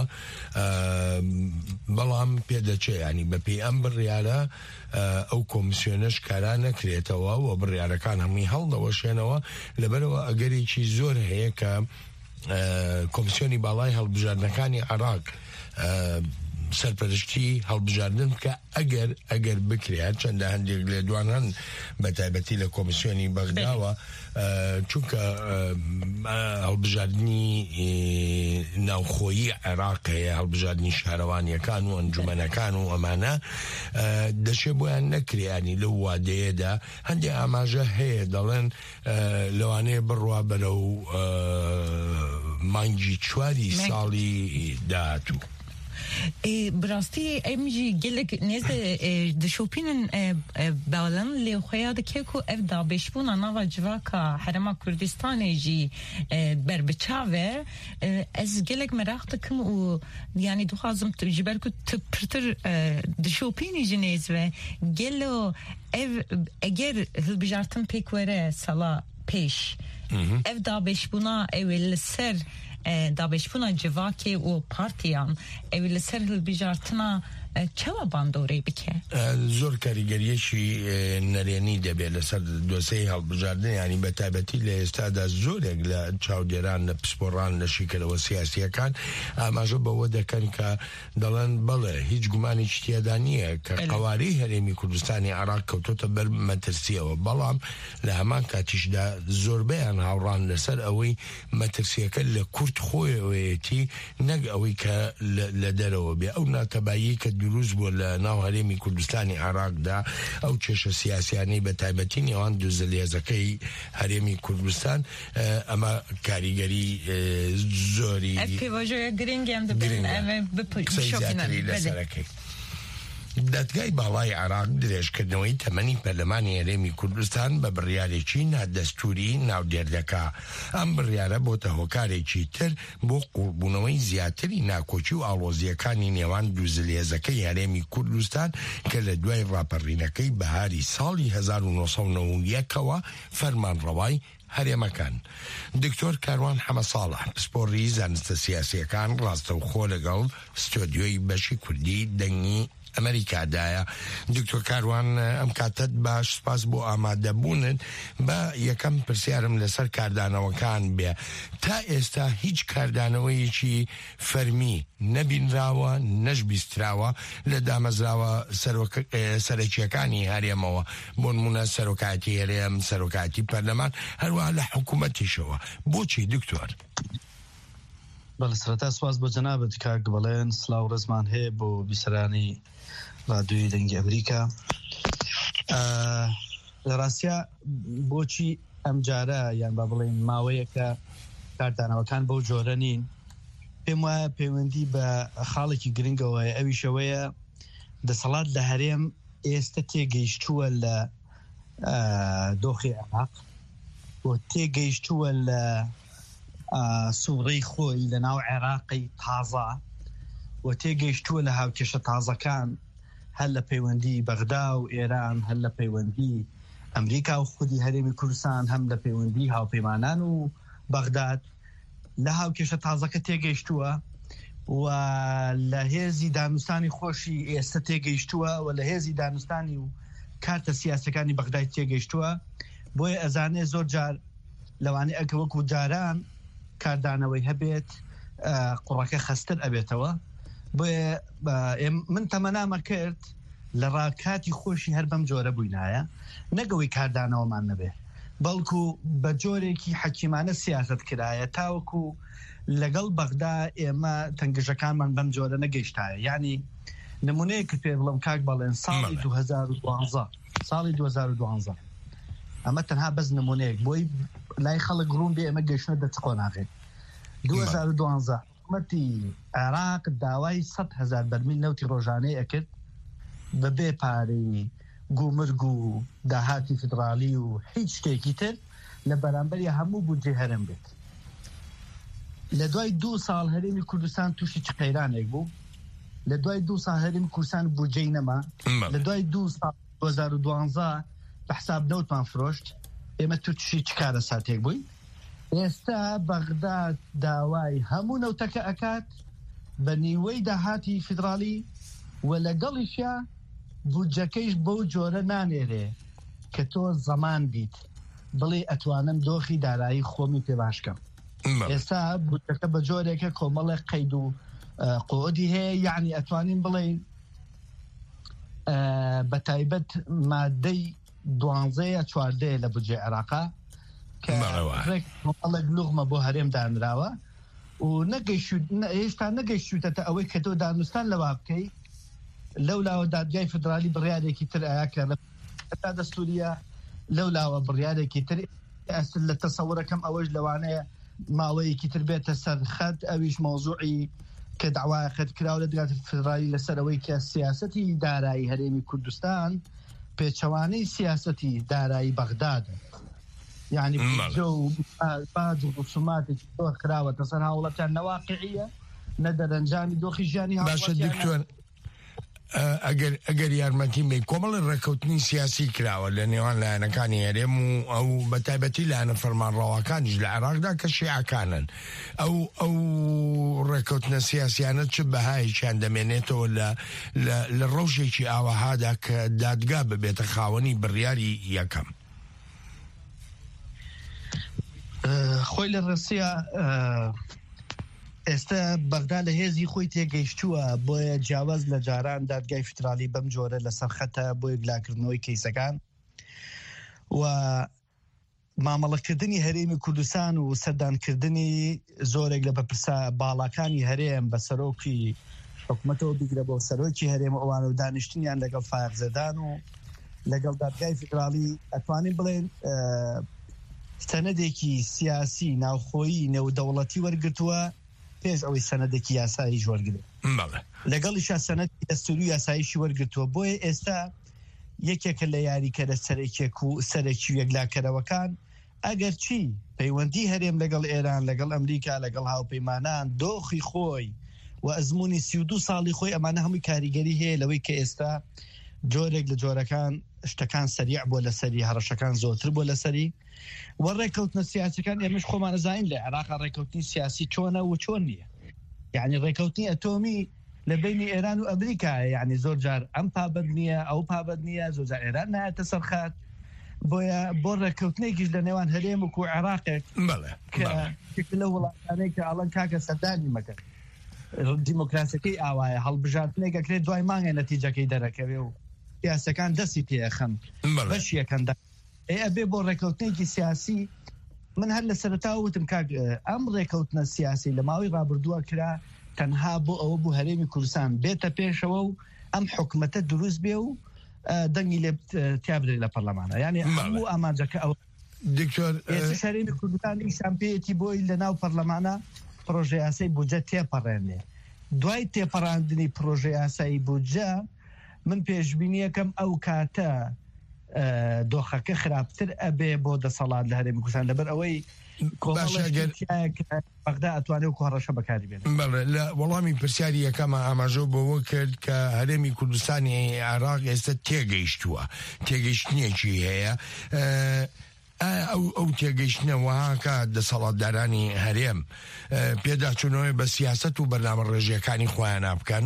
بەڵام پێدەچێ ینی بەپێی ئەم بڕیارە ئەو کۆمیسیۆنەش کارا نەکرێتەوە و بڕیارەکان هەمووی هەڵدەوەشێنەوە لەبەرەوە ئەگەرێکی زۆر هەیە کە کۆمیسیۆنی باڵای هەڵبژاردنەکانی عێراق سەرپەرشتی هەڵبژاردن بکە ئەگەر بکرێت چەندە هەندێک لێدوان هەن بە تایبەتی لە کۆمیسیۆنی بەغداوە چونکە هەڵبژاردننی ناوخۆیی عێراق هەیە هەڵبژاردننی شارەوانیەکان و ئەنجومەنەکان و ئەمانە دەشێ بۆیان نەکریانی لەو وادەیەدا هەندێک ئاماژە هەیە دەڵێن لەوانەیە بڕوا بەرەو مانگی چواری ساڵی داهاتوو. براستی امجی گلک نزد دشوپینن بالن لیخویا دکیکو اف دابش بونا نوا جواکا حرما کردستان جی بربچاوه از گلک مراخ دکم و یعنی دو خازم تجبر کو تپرتر دشوپینی جنیز و گلو اگر هلبجارتن پیکوره سالا پیش اف دابش بونا اول سر دابشبونا جواکی و پارتیان اویل سر هلبیجارتنا چوا باندوری بکه؟ زور کاریگریشی نرینی دبی لسر دوسیه هلبیجاردن یعنی بتابتی لستاد زورگ لچاودیران پسپوران لشکل و سیاسی کان اما جو بوده کن که دلن بله هیچ گمانی چتیادانیه که قواری هرمی کردستانی عراق کوتوتا بر مترسیه و بلام لهمان کاتیش دا زور بیان هاوران لسر اوی مترسیه که لکورت خوی ویتی نگ اوی که لدرو بی او ناتبایی که دروز بۆ لە ناو هەرێمی کوردستانی عراقدا ئەو کێشە سیاسیانەی بە تایبەتی نێوان دوو زەلیێزەکەی هەرێمی کوردستان ئەمە کاریگەری زۆری قسەی زیاتری لەسەرەکەی. دادگای باڵای عراق درێژکردنەوەی تەمەنی پەرلەمانی هەرێمی کوردستان بە بڕیارێکی نادەستوری ناودێردەکە. ئەم بڕیارە بۆتە هۆکارێکی تر بۆ قوڵبوونەوەی زیاتری ناکۆچی و ئاڵۆزیەکانی نێوان دوو زلێزەکەی هەرێمی کوردستان کە لە دوای ڕاپەڕینەکەی بەهاری ساڵی 1990ەوە فەرمانڕەوای هەرێمەکان. دکتۆر کاروان حەمەساڵح پسپۆڕی زانستە سیاسیەکان ڕاستەوخۆ لەگەڵ ستۆدیۆی بەشی کوردی دەنگی ئەمریکادایە. دکتۆر کاروان ئەم کاتت باش سپاس بۆ ئامادەبوونن بە یەکەم پرسیارم لەسەر کاردانەوەکان بێ. تا ئێستا هیچ کاردانەوەیەکی فەرمی نەبینراوە نەشبیستراوە لە دامەزراوە سەرەکیەکانی هەرێمەوە بۆ نمونە سەرۆکاتی هەرێم سەرۆکاتی پەرلەمان هەروەها لە حکوومەتیشەوە. بۆچی دکتۆر؟ بەڵێ سەرەتا سواز بۆ جەنابەت کاک بەڵێن سلااو ڕێزمان هەیە بۆ بیسەرانی ڕادیۆی دەنگی ئەمریکا. لە ڕاستیا بۆچی ئەم جارە یان با بڵێن ماوەیەکە کاردانەوەکان بەو جۆرە نین پێم وایە پەیوەندی بە خاڵێکی گرنگەوەی ئەویشەوەیە دەسەڵات لە هەرێم ئێستا تێگەیشتووە لە دۆخی عێراق و تێگەیشتووە لە سوڕەی خۆی لە ناو عێراقی تازە و تێگەیشتووە لە هاوکێشە تازەکان هەر لە پەیوەندی بەغدا و ئێران هەر لە پەیوەندی ئەمریکا و خودی هەرێمی کوردستان هەم لە پەیوەندی هاوپەیمانان و بەغداد لە هاوکێشە تازەکە تێگەیشتووە و لە هێزی دانوستانی خۆشی ئێستا تێگەیشتووە و لە هێزی دانوستانی و کارتە سیاسەکانی بەغدای تێگەیشتووە. بۆیە ئەزانێ زۆر جار لەوانەیە ئەکە وەکو جاران کاردانەوەی هەبێت قوڕەکە خەستر ئەبێتەوە. بۆیە من تەمەنامە کرد لە ڕاکاتی خۆشی هەر بەم جۆرە بووینایە نەگەوەی کاردانەوەمان نەبێ بەڵکو بە جۆرێکی حەکیمانە سیاست کرایە تاوەکو لەگەڵ بەغدا ئێمە تەنگژەکانمان بەم جۆرە نەگەیشتایە. ینی نمونەیەکە پێ بڵم کاک بەڵێن ساڵی 2012 ئەمە تەنها بەس نمونەیەک بۆی لای خەڵک ڕوون بێ ئێمە گەیشتنە دەست قۆناغێت. 2012 حکومەتی عێراق داوای 100,000 بەرمیل نەوتی ڕۆژانەی ئەکرد بەبێ پارەی گومرگ و داهاتی فدرالی و هیچ شتێکی تر لە بەرامبەری هەموو بودجێ هەرێم بێت. لە دوای 2 ساڵ هەرێمی کوردستان تووشی چ قەیرانێک بوو. لە دوای 2 ساڵ هەرێمی کوردستان بودجەی نەما. لە دوای 2 ساڵ 2012 بە حساب نەوتمان فرۆشت. ئێمە تووشی چ کارە ساتێک بووین. ئێستا بەغداد داوای هەموو نەوتەکە ئەکات بە نیوەی داهاتی فدرالی و لەگەڵیشە بودجەکەیش بەو جۆرە نانێرێ کە تۆ زەمان بیت بڵێ ئەتوانم دۆخی دارایی خۆمی پێ باشکەم. ئێستا بودجەکە بە جۆرێکە کۆمەڵێک قەید و قۆدی هەیە. یعنی ئەتوانین بڵێن بە تایبەت مادەی 12 لە بودجێ عێراقا کە ڕێک لوغمە بۆ هەرێم دانراوە و هێشتا نەگەیشتوتە ئەوەی کە تۆ دانوستان لەوا بکەی. لەولاوە دادگای فدرالی بڕیارێکی تر ئایا کە دەستوریە لەولاوە بڕیارێکی تر لە تەسەورەکەم ئەوەش لەوانەیە ماوەیەکی تر بێتە سەر خەت ئەویش مۆزوعی کە داوای خەتکراو لە دەگات فدرالی لەسەرەوەی کە سیاسەتی دارایی هەرێمی کوردستان پێچەوانەی سیاسەتی دارایی بەغدادە یعنی باج و ڕسوماتێکی زۆر خراوەتە سەر هاوڵەتیان نەواقعیە نە دەرەنجامی دۆخی ژیانی باشە دکتۆر ئەگەر یارمەتی بێ کۆمەڵی ڕێکەوتنی سیاسی کراوە لە نێوان لایەنەکانی هەرێم و ئەو بەتایبەتی لایەنە فەرمانڕەوەکانیش لە عێراقدا کە شیعەکانن ئەو ڕێکەوتنە سیاسیانە چ بەهایشیان دەمێنێتەوە لە ڕەوشێکی ئاوەهادا کە دادگا ببێتە خاوەنی بڕیاری یەکەم خۆی لە ڕەسیە ئێستا بەغدا لە هێزی خۆی تێگەیشتووە بۆیە جیاواز لە جاران دادگای فدرالی بەم جۆرە لەسەر خەتە بۆ یەکلاکردنەوەی کەیسەکان و مامەڵەکردنی هەرێمی کوردستان و سەردانکردنی زۆرێک لە بەپرسە باڵاکانی هەرێم بە سەرۆکی حکوومەتەوە بیگرە بۆ سەرۆکی هەرێم ئەوان و دانیشتنیان لەگەڵ فایقزەدان و لەگەڵ دادگای فدرالی ئەتوانین بڵێن سەنەدێکی سیاسی ناوخۆیی نێودەوڵەتی وەرگرتووە پێش ئەوەی سەنەدێکی یاساییش وەرگرێت لەگەڵیشا سەنەدی دەستوری یاساییشی وەرگرتووە بۆیە ئێستا یەکێکە لە یاریکەرە سەرێکێک و سەرێکی یەکلاکەرەوەکان ئەگەر چی پەیوەندی هەرێم لەگەڵ ئێران لەگەڵ ئەمریکا لەگەڵ هاوپەیمانان دۆخی خۆی و ئەزمموی 32 ساڵی خۆی ئەمانە هەمووی کاریگەری هەیە لەوەی کە ئێستا جۆرێک لە جۆرەکان شتەکان سەریع بۆ لەسەری هەڕەشەکان زۆرتر بۆ لەسەری و ڕێکەوتنە سیاسەکان ئێمەش خۆمان نەزانین لە عێراقا ڕێکەوتنی سیاسی چۆنە و چۆن نییە یعنی ڕێکەوتنی ئەتۆمی لە بینی ئێران و ئەمریکا یعنی زۆر جار ئەم پابەت نییە ئەو پابەت نییە زۆر جار ئێران نایەتە سەرخات بۆیە بۆ ڕێکەوتنێکیش لە نێوان هەرێم و عێراقێک لە وڵاتانەی کە ئاڵەن کاکە سەردانی مەکرد دیموکراسیەکەی ئاوایە هەڵبژاردنێکەکرێت دوای مانگە نەتیجەکەی دەرەکەوێ و سیاسەکان دەستی پێخەن بەشیەکەن ئەبێ بۆ ڕێکەوتنێکی سیاسی من هەر لە سەرەتا وتم کاک ئەم ڕێکەوتنە سیاسی لە ماوەی ڕابردووە کرا تەنها بۆ ئەوە بوو هەرێمی کوردستان بێتە پێشەوە و ئەم حکومەتە دروست بێ و دەنگی لێ تیابدرێت لە پەرلەمانە یعنی هەموو ئامانجەکە ئەوە دکتۆر هەرێمی کوردستانی شامپێتی بۆی لە ناو پەرلەمانە پرۆژە یاسای بودجە تێپەڕێنێ دوای تێپەڕاندنی پرۆژە یاسایی بودجە من پێشبینیەکەم ئەو کاتە دۆخەکە خراپتر ئەبێ بۆ دەسەڵات لە هەرێمی کوردستان لەبەر ئەوەی بەغدا ئەتوانێت و کۆڕەشە بەکاری بێت لە وەڵامی پرسیاری یەکەمە ئاماژە بۆەوە کرد کە هەرێمی کوردستانی عێراق ئێستا تێگەیشتووە تێگەیشتنیەکی هەیە ئەو تێگەیشتنەوەهاکە دەسەڵاتدارانی هەرێم پێداچوونەوەی بە سیاست و بەرنامە ڕێژیەکانی خۆیان بکەن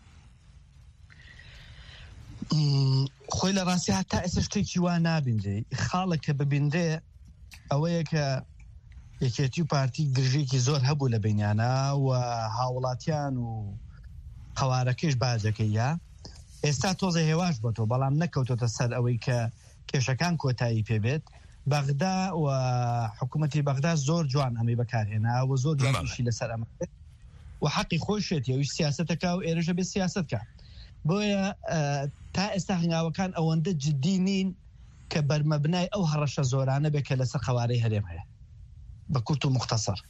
خۆی لە ڕاستی هەتا ئێستا شتێکی وا نابینجێ خاڵێکە ببیندێ ئەوەیە کە یەکێتی و پارتی گرژێکی زۆر هەبوو لە بینیانە و هاوڵاتیان و قەوارەکەش بازەکەیە ئێستا تۆزە هێواش بۆتەوە بەڵام نەکەوتۆتە سەر ئەوەی کە کێشەکان کۆتایی پێبێت بەغدا و حکوومەتی بەغدا زۆر جوان ئەمەی بەکارهێنا و زۆر جوانشی لەسەر ئەمە و حەقی خۆشێتی ئەوی سیاسەتەکە و ئێرەژە بێ سیاستکە بۆیە تا ئێستا هەنگاوەکان ئەوەندە جددی نین کە بەرمەبنای ئەو هەڕەشە زۆرانە بێ کە لەسەر قەوارەی هەرێم هەیە بە کورت و مختصر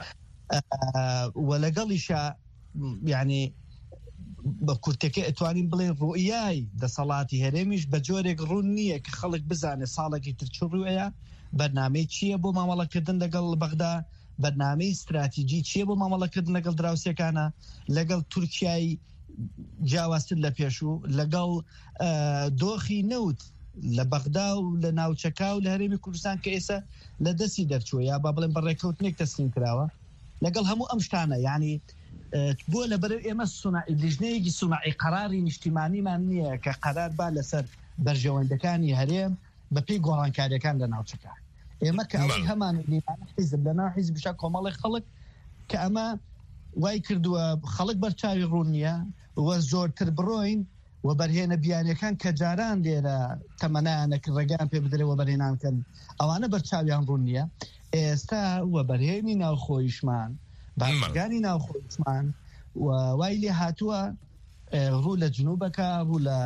و لەگەڵیشە یعنی بە کورتەکە ئەتوانین بڵێ ڕوئیای دەسەڵاتی هەرێمیش بە جۆرێک ڕوون نییە کە خەڵک بزانێ ساڵێکی تر چ ڕوئەیە بەرنامەی چییە بۆ مامەڵەکردن لەگەڵ بەغدا بەرنامەی استراتیجی چییە بۆ مامەڵەکردن لەگەڵ دراوسەکانە لەگەڵ تورکیای جیاوازتر لە پێشوو لەگەڵ دۆخی نەوت لە بەغدا و لە ناوچەکا و لە هەرێمی کوردستان کە ئێستا لە دەستی دەرچووە یا با بڵێن بەڕێکەوتنێک تەسلیم کراوە لەگەڵ هەموو ئەم شتانە یعنی بۆ لەبەر ئێمە لیژنەیەکی سوناعی قەراری نیشتیمانیمان نییە کە قەرار با لەسەر بەرژەوەندەکانی هەرێم بە پێی گۆڕانکاریەکان لە ناوچەکە ئێمە کە ئەوەی هەمان حیزب لە ناو حیزبشا کۆمەڵی خەڵک کە ئەمە وای کردووە خەڵک بەرچاوی ڕوون نییە وە زۆرتر بڕۆین و بەرهێنە بیانەکان کە جاران لێرە تەمەنایانە ڕێگان پێ بدرێەوە بەرهێنانکەن ئەوانە بەرچاویان ڕوون نییە ئێستا وە بەرهێنی ناوخۆیشمان باشگانی ناوخۆیشمان و وای لێ هاتووە ڕوو لە جنوبەکە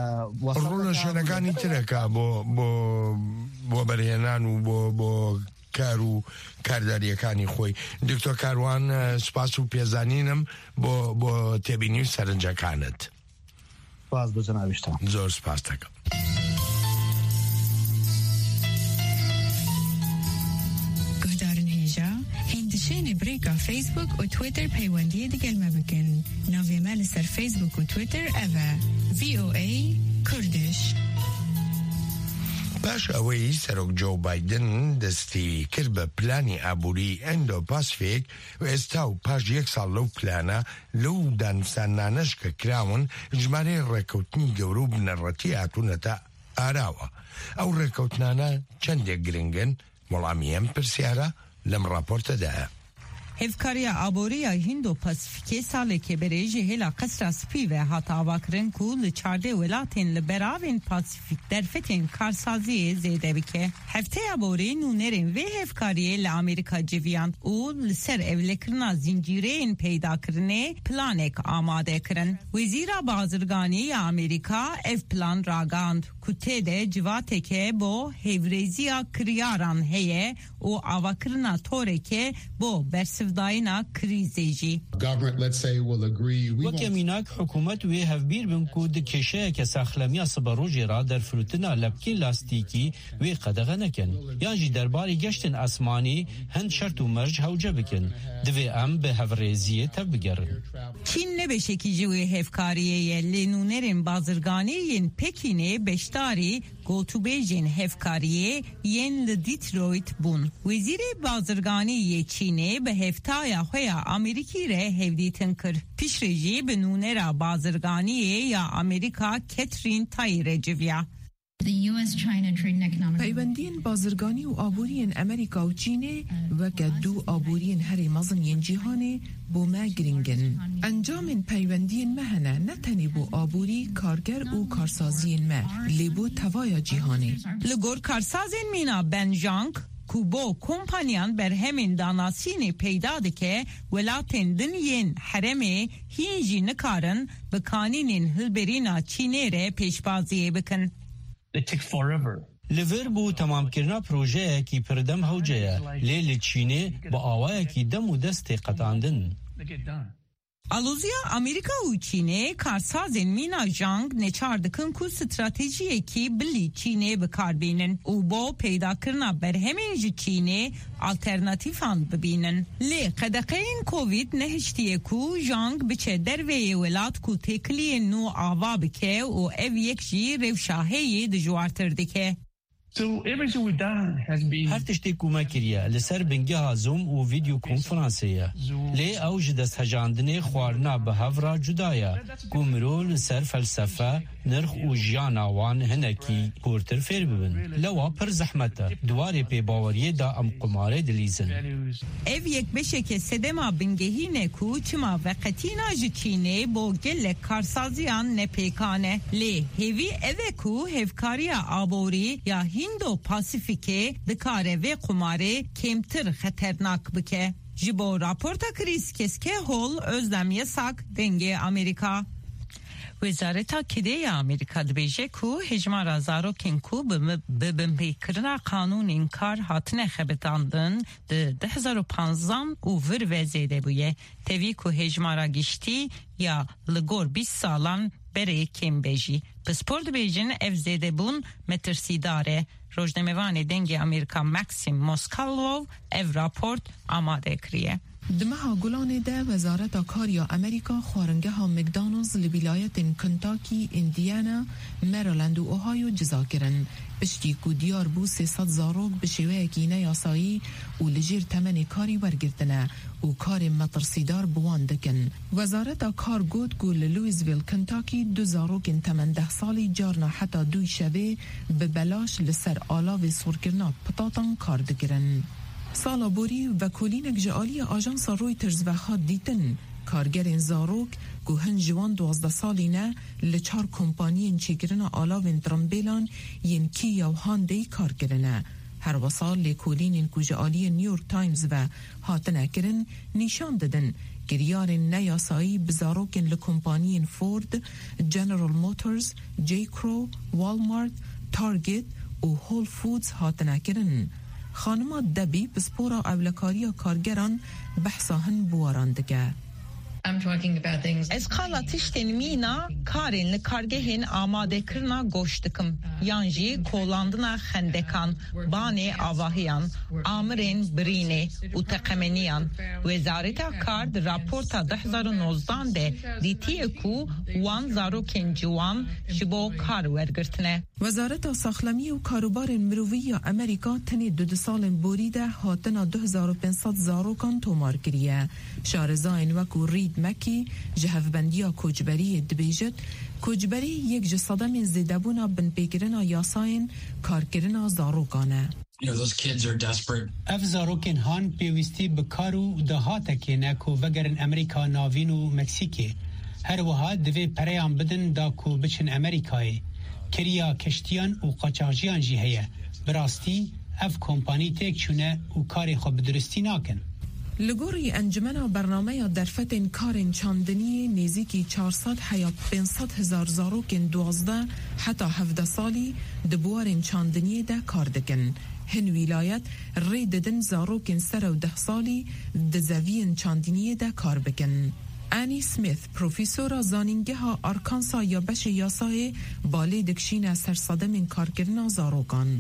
ڕوو لە شوێنەکانی ترەکە بۆ بەرهێنان و بۆ کار و کارداریەکانی خۆی. دکتۆر کاروان سپاس و پێزانینم بۆ تێبینی و سەرنجەکانت. سپاس بۆ جەنابیشتان. زۆر سپاس دەکەم. هندشين بريكا فيسبوك و تويتر پەیوەندی دگەلمە بکەن. ناوێمە لەسەر فیسبوک و تویتر ئەڤە VOA کوردش. باش ئەوەی سەرۆک جۆ بایدن دەستی کرد بە پلانی ئابووری ئەندۆ پاسفیک و ئێستا و پاش 1 ساڵ لەو پلانە لەو دانوسانانەش کە کراون ژمارەی ڕێکەوتنی گەورە و بنەڕەتی هاتوونەتە ئاراوە. ئەو ڕێکەوتنانە چەندێک گرنگن؟ وەڵامی ئەم پرسیارە لەم راپۆرتەدایە. هێفکاریە ئابۆریە هیندۆ پاسفیکê salekê berê ji hêla qesra spî ve hat avakirin ku li çardê welatên li beravên Pasifîk derfetên karsaziyê zêde bike. Hefteya borî nûnerên vê hevkariyê li Amerîka civiyan û li ser evlekirina zincîreyên peydakirinê planek amade kirin. Wezîra Bazirganî ya Amerîka ev plan ragand ku têde civateke bo hêvrêziya kiryaran heye û avakirina torekê bo bersivdayina krîzê jî. وەکە میناک حکوومەت وێ هەفبیر بن ku di kêşeyeke saxlemiya siberojê ra derfirûtina lepkên lastîkî wê qedexe nekin yan jî derbarê geştên esmanî hin şert û merc hewce bikin. Divê em bi hevrêziyê tev bigerin. Çîn nebeşekî ji wê hevkariyê ye lê nûnerên bazirganî yên Pekînê beşdarî gotûbêjên hevkariyê yên li Detroit bûn. Wezîrê bazirganî yê Çînê bi heftaya xwe ya Amerîkî re hevdîtin kir. Piştre jî bi nûnera bazirganiyê ya Amerîka Catherine Tay re civiya. پەیوەندیên bazirganî û aboriyên Amerîka û Çînê weke du aboriyên herî mezin yên cîhanê bo me giring in. Encamên peywendiyên me hene ne tenê bo aborî, karger û karsaziyên me lê bo tevaya cîhanê. Li gor karsazên mîna Ben Jang ku bo kompanyan berhemên danasînê peyda dike welatên din yên heremê hîn jî nikarin bi kanînên hilberîna Çînê re pêşbaziyê bikin. Li vir bû temamkirina projeyekî pirdem hewce ye lê li Çînê bi awayekî dem û destê qetandin. Alûziya Amerîka û Çînê karsazên mîna Jang neçar dikin ku stratejiyekî bilî Çînê bikarbînin û bo peydakirina berhemên ji Çînê alternatîfan bibînin. Lê qedeqeyên Covid nehiştiye ku Jang biçe derveyê welat ku têkiliyên nû ava bike û ev yek jî rewşaheyê dijwartir dike. Her tiştê ku me kiriye li ser bingeha Zoom û video konferansê ye. Lê ew ji destxejandinê xwarina bi hevra cuda ye ku mirov li ser felsefe, nirx û jiyana wan hinekî kurtir fêr bibin. Lewa pir zehmet e. Duwarê pêbaweriyê da em qumarê dilîzin. Ev yek beşeke sedema bingehîne ku çima veqetîna ji Çînê bo gelek karsaziyan nepêkane. Lê hêvî ev e ku hevkariya aborî ya Hindo-Pasifîkê dikare vê qumarê kêmtir xeternak bike. Ji bo raporta krîz keske hol Özlem Yasak dengê Amerîka. Wezareta Kedêya Amerîka dibêje ku hejmara zarokên ku bi binpêkirina kanûnên kar hatine xebitandin di 2015 û vir ve zêde bûye. Tevî ku hejmara giştî ya li gor 20 salan berê kêmbejî. Pispor dibêjin ev zêdebûn metirsîdar e. Rojnamevanê dengê Amerîka Maxim Moskallov ev raport amade kiriye. Di meha Gulanê de Wezareta Kariya Amerîka xwaringeha McDonald's li vilayetên Kentucky, Indiana, Maryland û Ohio ciza kirin. Piştî ku diyar bû 300 zarok bi şêweyekî neyasayî û li jêr temenê karî wergirtine û karên metirsîdar bi wan dikin. Wezareta Kar got ku li Louisville, Kentucky du zarokên temen 10 salî carna heta dû şevê bi belaş li ser alavê sorkirina pitatan kar dikirin. Sala borî vekolînek ji aliyê ajansa Reuters ve hat dîtin kargerên zarok ku hin ji wan 12 salî ne li 4 kompaniyên çêkirina alavên trembêlan yên Kia û Hyundai kar kirine. Her wisa lêkolînên ku ji aliyê New York Times ve hatine kirin nîşan didin giryarên neyasayî bi zarokên li kompaniyên Ford, General Motors, J. Crew, Walmart, Target û Whole Foods hatine kirin. خانما دبی پسپورا اولکاریا کارگران بحثا هن بواران دگه. Ez kala tişten mina karin li kargehin amade kırna goştıkım. Yanji kolandına xendekan, bane avahiyan, amirin birine, uteqemeniyan. Wezareta kard raporta 2019 de ditiye ku wan zaroken ciwan jibo kar wergirtine. وزارت ساخلمی و کاروبار مروی امریکا تنی 2 سال بوریده هاتنا 2500 زاروکان تومار کریه. شارزاین وکو رید مکی جهفبندیا کوجبری دبیجت کوجبری یک جسادم زیدبونا بن پیگرنا یاساین کارکرنا زاروکانه. اف زاروکن هان پیوستی بکارو دهاتکی نکو وگرن امریکا ناوین و مکسیکی هر وها دوی پریان بدن دا کو بچن امریکای کریا کشتیان و قاچاقچیان جی هیه براستی اف کمپانی تک چونه و کاری خوب درستی ناکن. لگوری انجمن برنامه درفتن کارن چاندنی نزیکی 400 یا 500 هزار زاروکن 12 حتی 17 سالی دبوارن چاندنی ده کار دکن. هن ولایت ری ددن زاروکن سر و 10 سالی دزوین چاندنی ده کار بکن. آنی سمیث پروفیسور زانینگه ها آرکانسا یا بش یاسای بالی دکشین سرسادم کارکرنا زاروکان.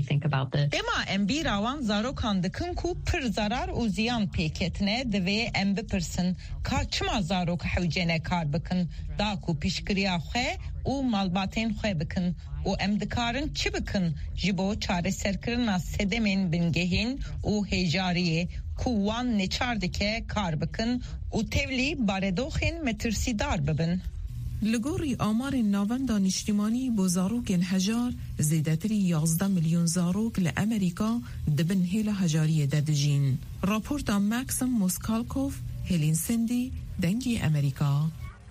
اما ام بی راوان زاروکان دکن کو پر zarar و ziyan پیکتنه دوی ام بپرسن که چما زاروک حوجنه کار بکن دا کو پیشکریا خواه و مالباتین خواه بکن و ام دکارن چی بکن جبو چاره سرکرنا سدمین بنگهین و هجاریه کووان نچاردکه کار بکن و تevلی باردوخین مترسیدار ببن. لگوری آمار ناون دانشتیمانی بو زاروکن هجار زیدتری 11 میلیون زاروک لامریکا دبن هیلا هجاری دادجین. راپورتا ماکسم موسکالکوف هلین سندی دنگی امریکا.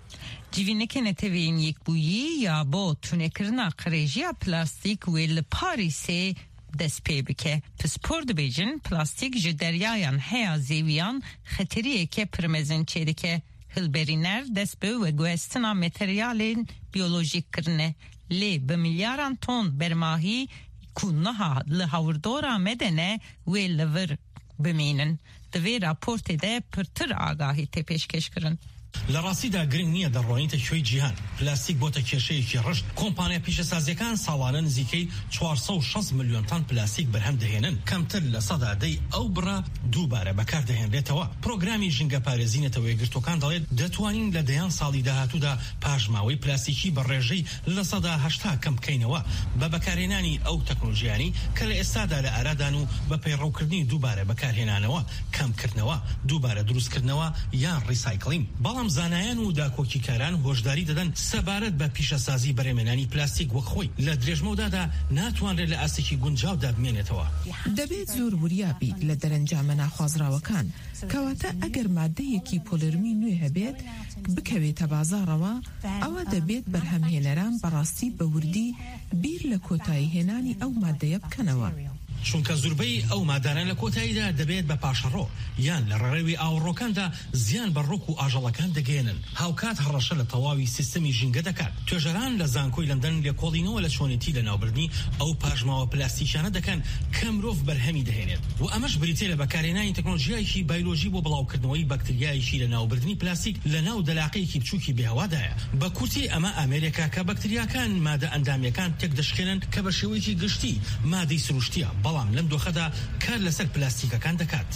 جیوینک نتوین یک بویی یا با تونکرنا قریجیا پلاستیک ویل پاریسه دست پی بکه پسپورد بیجن پلاستیک جدریان هیا زیویان خطریه که پرمزن چیده که هلبرینر دست به و گوستنا متریالین بیولوژیک کرنه لی به میلیاران تون برماهی کنها لحوردورا مدنه و لور بمینن دوی راپورت ده پرتر آگاهی تی پیشکش کرن. لراسیدا گرنگ نییە دەڕۆینتە شوێی جیهان پلاستیک بۆتە کێشەیەکی ڕشت کۆمپانیا پیشەسازیەکان ساڵانە نزیکەی 460 میلیۆن تان پلاستیک بەرهەم دەهێنن کەمتر لە 100% ئەو بڕە دووبارە بەکاردەهێنرێتەوە پرۆگرامی ژینگە پارێزینەتەوە یەکگرتوەکان دەڵێت دەتوانین لە دەیان ساڵی داهاتوودا پاژماوەی پلاستیکی بە ڕێژەی لە 180 کەم بکەینەوە بە بەکارهێنانی ئەو تەکنۆلۆژیانی کە لە ئێستادا لە ئارادان و بە پەیڕەوکردنی دووبارە بەکارهێنانەوە کەمکردنەوە دووبارە دروستکردنەوە یان ڕیسایکڵین بەڵام زانایان و داکۆکیکاران هۆشداری دەدەن سەبارەت بە پیشەسازی بەرهەمهێنانی پلاستیک وەک خۆی لە درێژمەودادا ناتوانرێت لە ئاستێکی گونجاودا بمێنێتەوە. دەبێت زۆر وریابی لە دەرەنجامە ناخوازراوەکان کەواتە ئەگەر مادەیەکی پۆلەرمی نوێ هەبێت بکەوێتە بازاڕەوە ئەوە دەبێت بەرهەمهێنەران بەڕاستی بە وردی بیر لە کۆتایی هێنانی ئەو مادەیە بکەنەوە. چونکە زوربەی ئەو مادانە لە کۆتاییدا دەبێت بە پاشەڕۆ یان لە ڕێڕەوی ئاوڕۆکاندا زیان بە ڕۆک و ئاژەڵەکان دەگەێنن هاوکات هەڕەشە لە تەواوی سیستەمی ژینگە دەکات توێژەران لە زانکۆی لەندەن لێکۆڵینەوە لە چۆنێتی لە ناوبردنی ئەو پاژماوە پلاستیکیانە دەکەن کە مرۆڤ بەرهەمی دەهێنێت و ئەمەش بریتێ لە بەکارهێنانی تەکنۆلۆژیایەکی بایۆلۆژی بۆ بڵاوکردنەوەی بەکتریایەکی لە ناوبردنی پلاستیک لە ناو دەلاقەیەکی بچووکی بێهەوادایە بە کورتی ئەمە ئەمریکا کە بەکتریاکان مادە ئەندامیەکان تێک دەشکێنن کە بە شێوەیەکی گشتی مادەی سروشتیە بەڵام لەم دۆخەدا کار لەسەر پلاستیکەکان دەکات.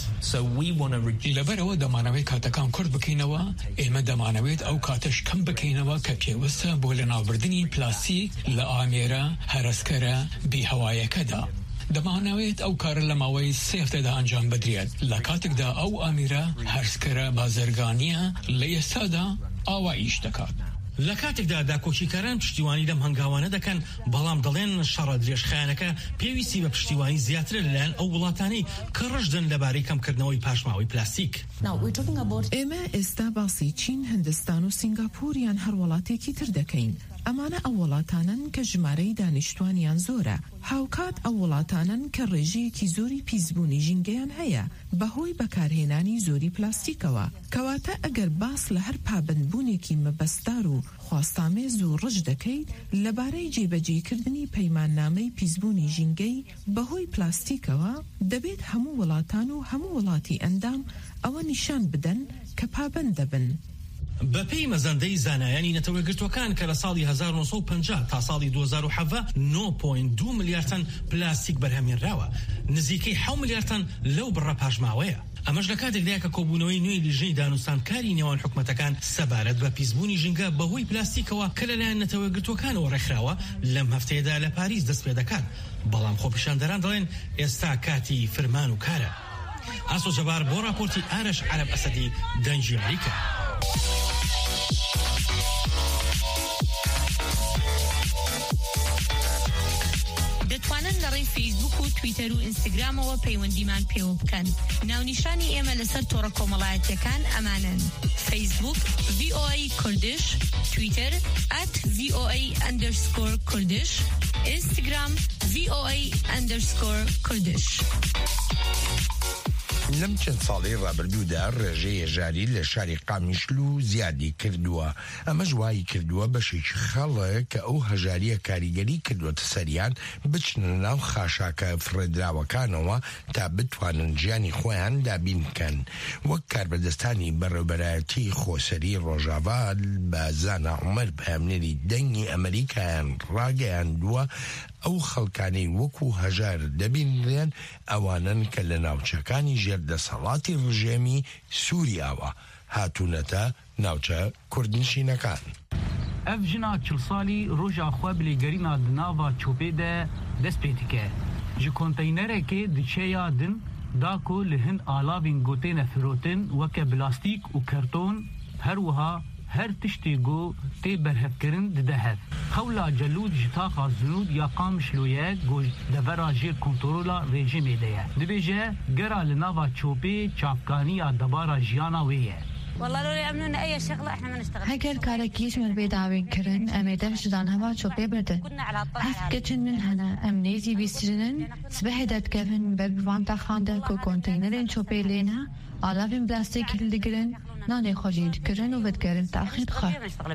لەبەرەوە دەمانەوەی کاتەکان کورت بکەینەوە ئێمە دەمانەوێت ئەو کاتەش کەم بکەینەوە کە پێوەستە بۆ لە ناوبردنی پلاستیک لە ئامێرە هەرسکەرە بیهەوایەکەدا. دەمانەوێت ئەو کارە لە ماوەی 3 هەفتەدا ئەنجام بدرێت لە کاتێکدا ئەو ئامێرە هەرسکەرە بازرگانیە لە ئێستادا ئاواییش دەکات. لە کاتێکدا داکۆچیکاران پشتیوانی لەم هەنگاوانە دەکەن بەڵام دەڵێن شەڕە درێژخایەنەکە پێویستی بە پشتیوانی زیاترە لەلایەن ئەو وڵاتانەی کە ڕژدن لەبارەی کەمکردنەوەی پاشماوەی پلاستیک. ئێمە ئێستا باسی چین هندستان و سینگاپور یان هەر وڵاتێکی تر دەکەین ئەمانە ئەو وڵاتانن کە ژمارەی دانیشتوانیان زۆرە هاوکات ئەو وڵاتانن کە ڕێژەیەکی زۆری پیسبوونی ژینگەیان هەیە بەهۆی بەکارهێنانی زۆری پلاستیکەوە کەواتە ئەگەر باس لە هەر پابندبوونێکی مەبەستدار و خواستامێز و ڕژ دەکەیت لەبارەی جێبەجێکردنی پەیماننامەی پیسبوونی ژینگەی بەهۆی پلاستیکەوە دەبێت هەموو وڵاتان و هەموو وڵاتی ئەندام ئەوە نیشان بدەن کە پابند دەبن. بەپێی مەزەندەی زانایانی نەتەوەگرتوەکان کە لە ساڵی 1950 تا ساڵی 2007 9.2 ملیار تن پلاستیک بەرهەمێنراوە نزیکەی 7 ملیار تن لەو بڕە پاژماوەیە. ئەمەش لە کاتێکدایە کە کۆبوونەوەی نوێی لیژنەی دانوستانکاری نێوان حکومەتەکان سەبارەت بە پیسبوونی ژینگە بەهۆی پلاستیکەوە کە لەلایەن نەتەوەگرتوەکانەوە ڕێکخراوە لەم هەفتەیەدا لە پاریس دەست پێ دەکات بەڵام خۆپیشاندەران دەڵێن ئێستا کاتی فرمان و کارە. ئاسۆ جەبار بۆ راپۆرتی ئارەش عەرەب ئەسەدی دەنگی ئەمریکا. دەتوانن لەڕێی فیسبوک و تویتەر و ئینستاگرامەوە پەیوەندیمان پێوە بکەن. ناونیشانی ئێمە لەسەر تۆڕە کۆمەڵایەتیەکان ئەمانن: فیسبوک VOA کوردش، تویتەر @VOA_کوردش، ئینستاگرام VOA_کوردش. لەم چەند ساڵی ڕابردوودا ڕێژەیە ژاری لە شاری قامیشلو زیادی کردووە. ئەمە ژوایی کردووە بەشێکی خەڵک کە ئەو هەژاریە کاریگەری کردوەتە سەریان بچنە ناو خاشاکە فرێدراوەکانەوە تا بتوانن ژیانی خۆیان دابین بکەن. وەک کاربەدەستانی بەڕێوەبەرایەتی خۆسەری ڕۆژاوا بە زانا عومەر پامنێری دەنگی ئەمریکایان ڕاگەیاندووە ئەو خەڵکانەی وەکو هەژار دەبینرێن ئەوانن کە لە ناوچەکانی ژێردەسەڵاتی ڕژێمی سووریاوە هاتوونەتە ناوچە کوردنشینەکان. ئەف ژنا 40 ساڵی ڕۆژا خوا بلێگەرینا دناوا چۆپێدە دەست پێ دکە ji konteynerekê diçeya din dako li hin alavên gotêne firotin weke plastik û kerton her wiha her tiştê got tê berhevkirin dide hev. Xewla celûd ji taxa Zunûd ya Qamişloye got devera jêr kontrola rejimê de ye. Dibêje gera li nava çopê çavkaniya debara jiyana wê ye. هەگەر کارێکیشمان بێداوین کردن ئەمێ دەمشدان هەوا چۆپێ بردن هەفتکەچن من هەنا ئەم نێزی بیسترنن سبەهێ دەتکەفن بەبوانتا خاندن کۆ کۆنتەینەرێن چۆپێ لێنە ئاڵاوین پلاستیک هەلدگرن نانێ خۆشی دکردن و بەدگەرن تاخیر خە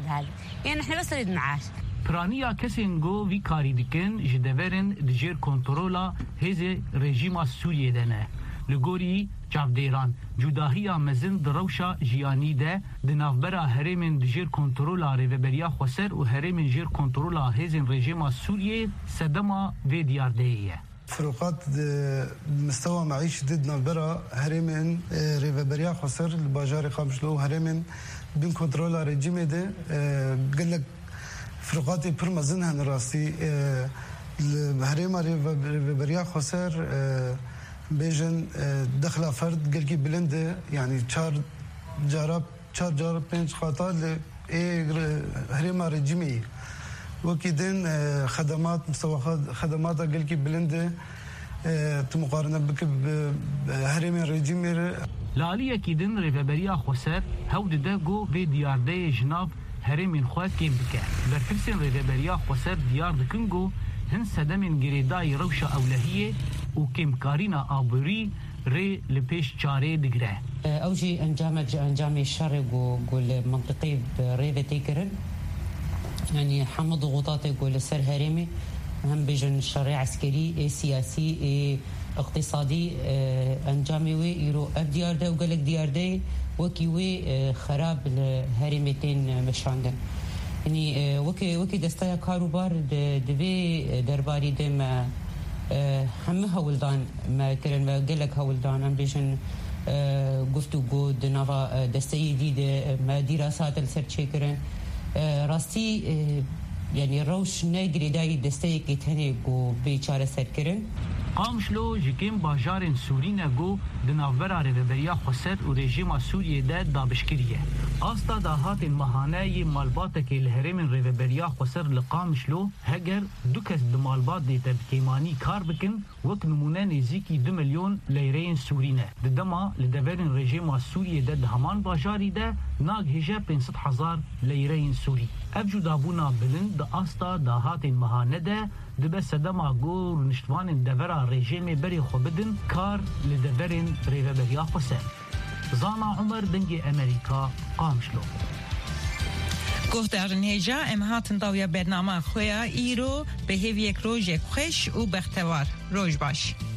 Piraniya kesên got vî karî dikin ji deverên di jêr kontrola hêzê rejîma Sûriyê ne. Li gorî çavdêran cudahiya mezin di rewşa jiyanî de di navbera herêmên di jêr kontrola rêveberiya Xweser û herêmên jêr kontrola hêzên rejîma Sûriyê sedema vê diyardeyê ye. فروقات مستوى معيشي ضد نافبرا هرمن ريفبريا خسر الباجار قامشلو هرمن بين كنترول ريجيم ده قال لك فروقات برمزن هن راسي هرم ريفبريا خسر بيجن دخل فرد قال كي بلند يعني چار جارب بنج خاطر هرم ريجيمي وكيدين خدمات مستوى خدمات قال كي بلند تمقارنه بك بهرم الرجيم لاليه كيدين ريفبريا خسر هود دغو في ديار دي جناب هرم خو كيم بك برفسن ريفبريا خسر ديار دكنجو هن سدمن جريداي روشه اولهيه وكيم كارينا ابوري ري لبيش چاره دغره اوجي انجام الشر قول منطقي بريفتي كرن يعني حمد ضغوطات يقول السر هرمي هم بيجن الشرعي عسكري سياسي اقتصادي انجامي وي يرو ابديار ده وقالك ديار ده وكي وي خراب الهرمتين مشاندن يعني وكي دستا كاروبار دبي درباري دم هم هولدان ما كرن ما قالك هولدان هم بيجن گفتو گود نوا دستي دي ما دراسات السر كرن راستی یعنی روش نگری دایی دسته که تنه گو بیچاره سرکرن قامشلو جکیم باجارن سوری نگو دناورا رهبریا خسر و رژیم سوریه ده دابشکریه آستا داهات مهانه مالبات که لهرم ریوبریا خسر لقامشلو هگر دو کس دمالبات دیتا بکیمانی کار بکن وک نمونه نزیکی 2 میلیون لیره سورینه دما لدورین رژیم سوریه ده همان باجاری ده ناگ هجه 500,000 لیره سوری افجو دابونا بلند ده آستا داهات مهانه ده دبه سدما گور نشتوان دورا رژیم بری خوبدن کار لدورین ریوبریا خسر زانا عمر دنگی امریکا قامشلو گفتارن هجا ام هاتن داویا برنامه خویا ایرو به هیویک روژ خوش و بختوار روژ باش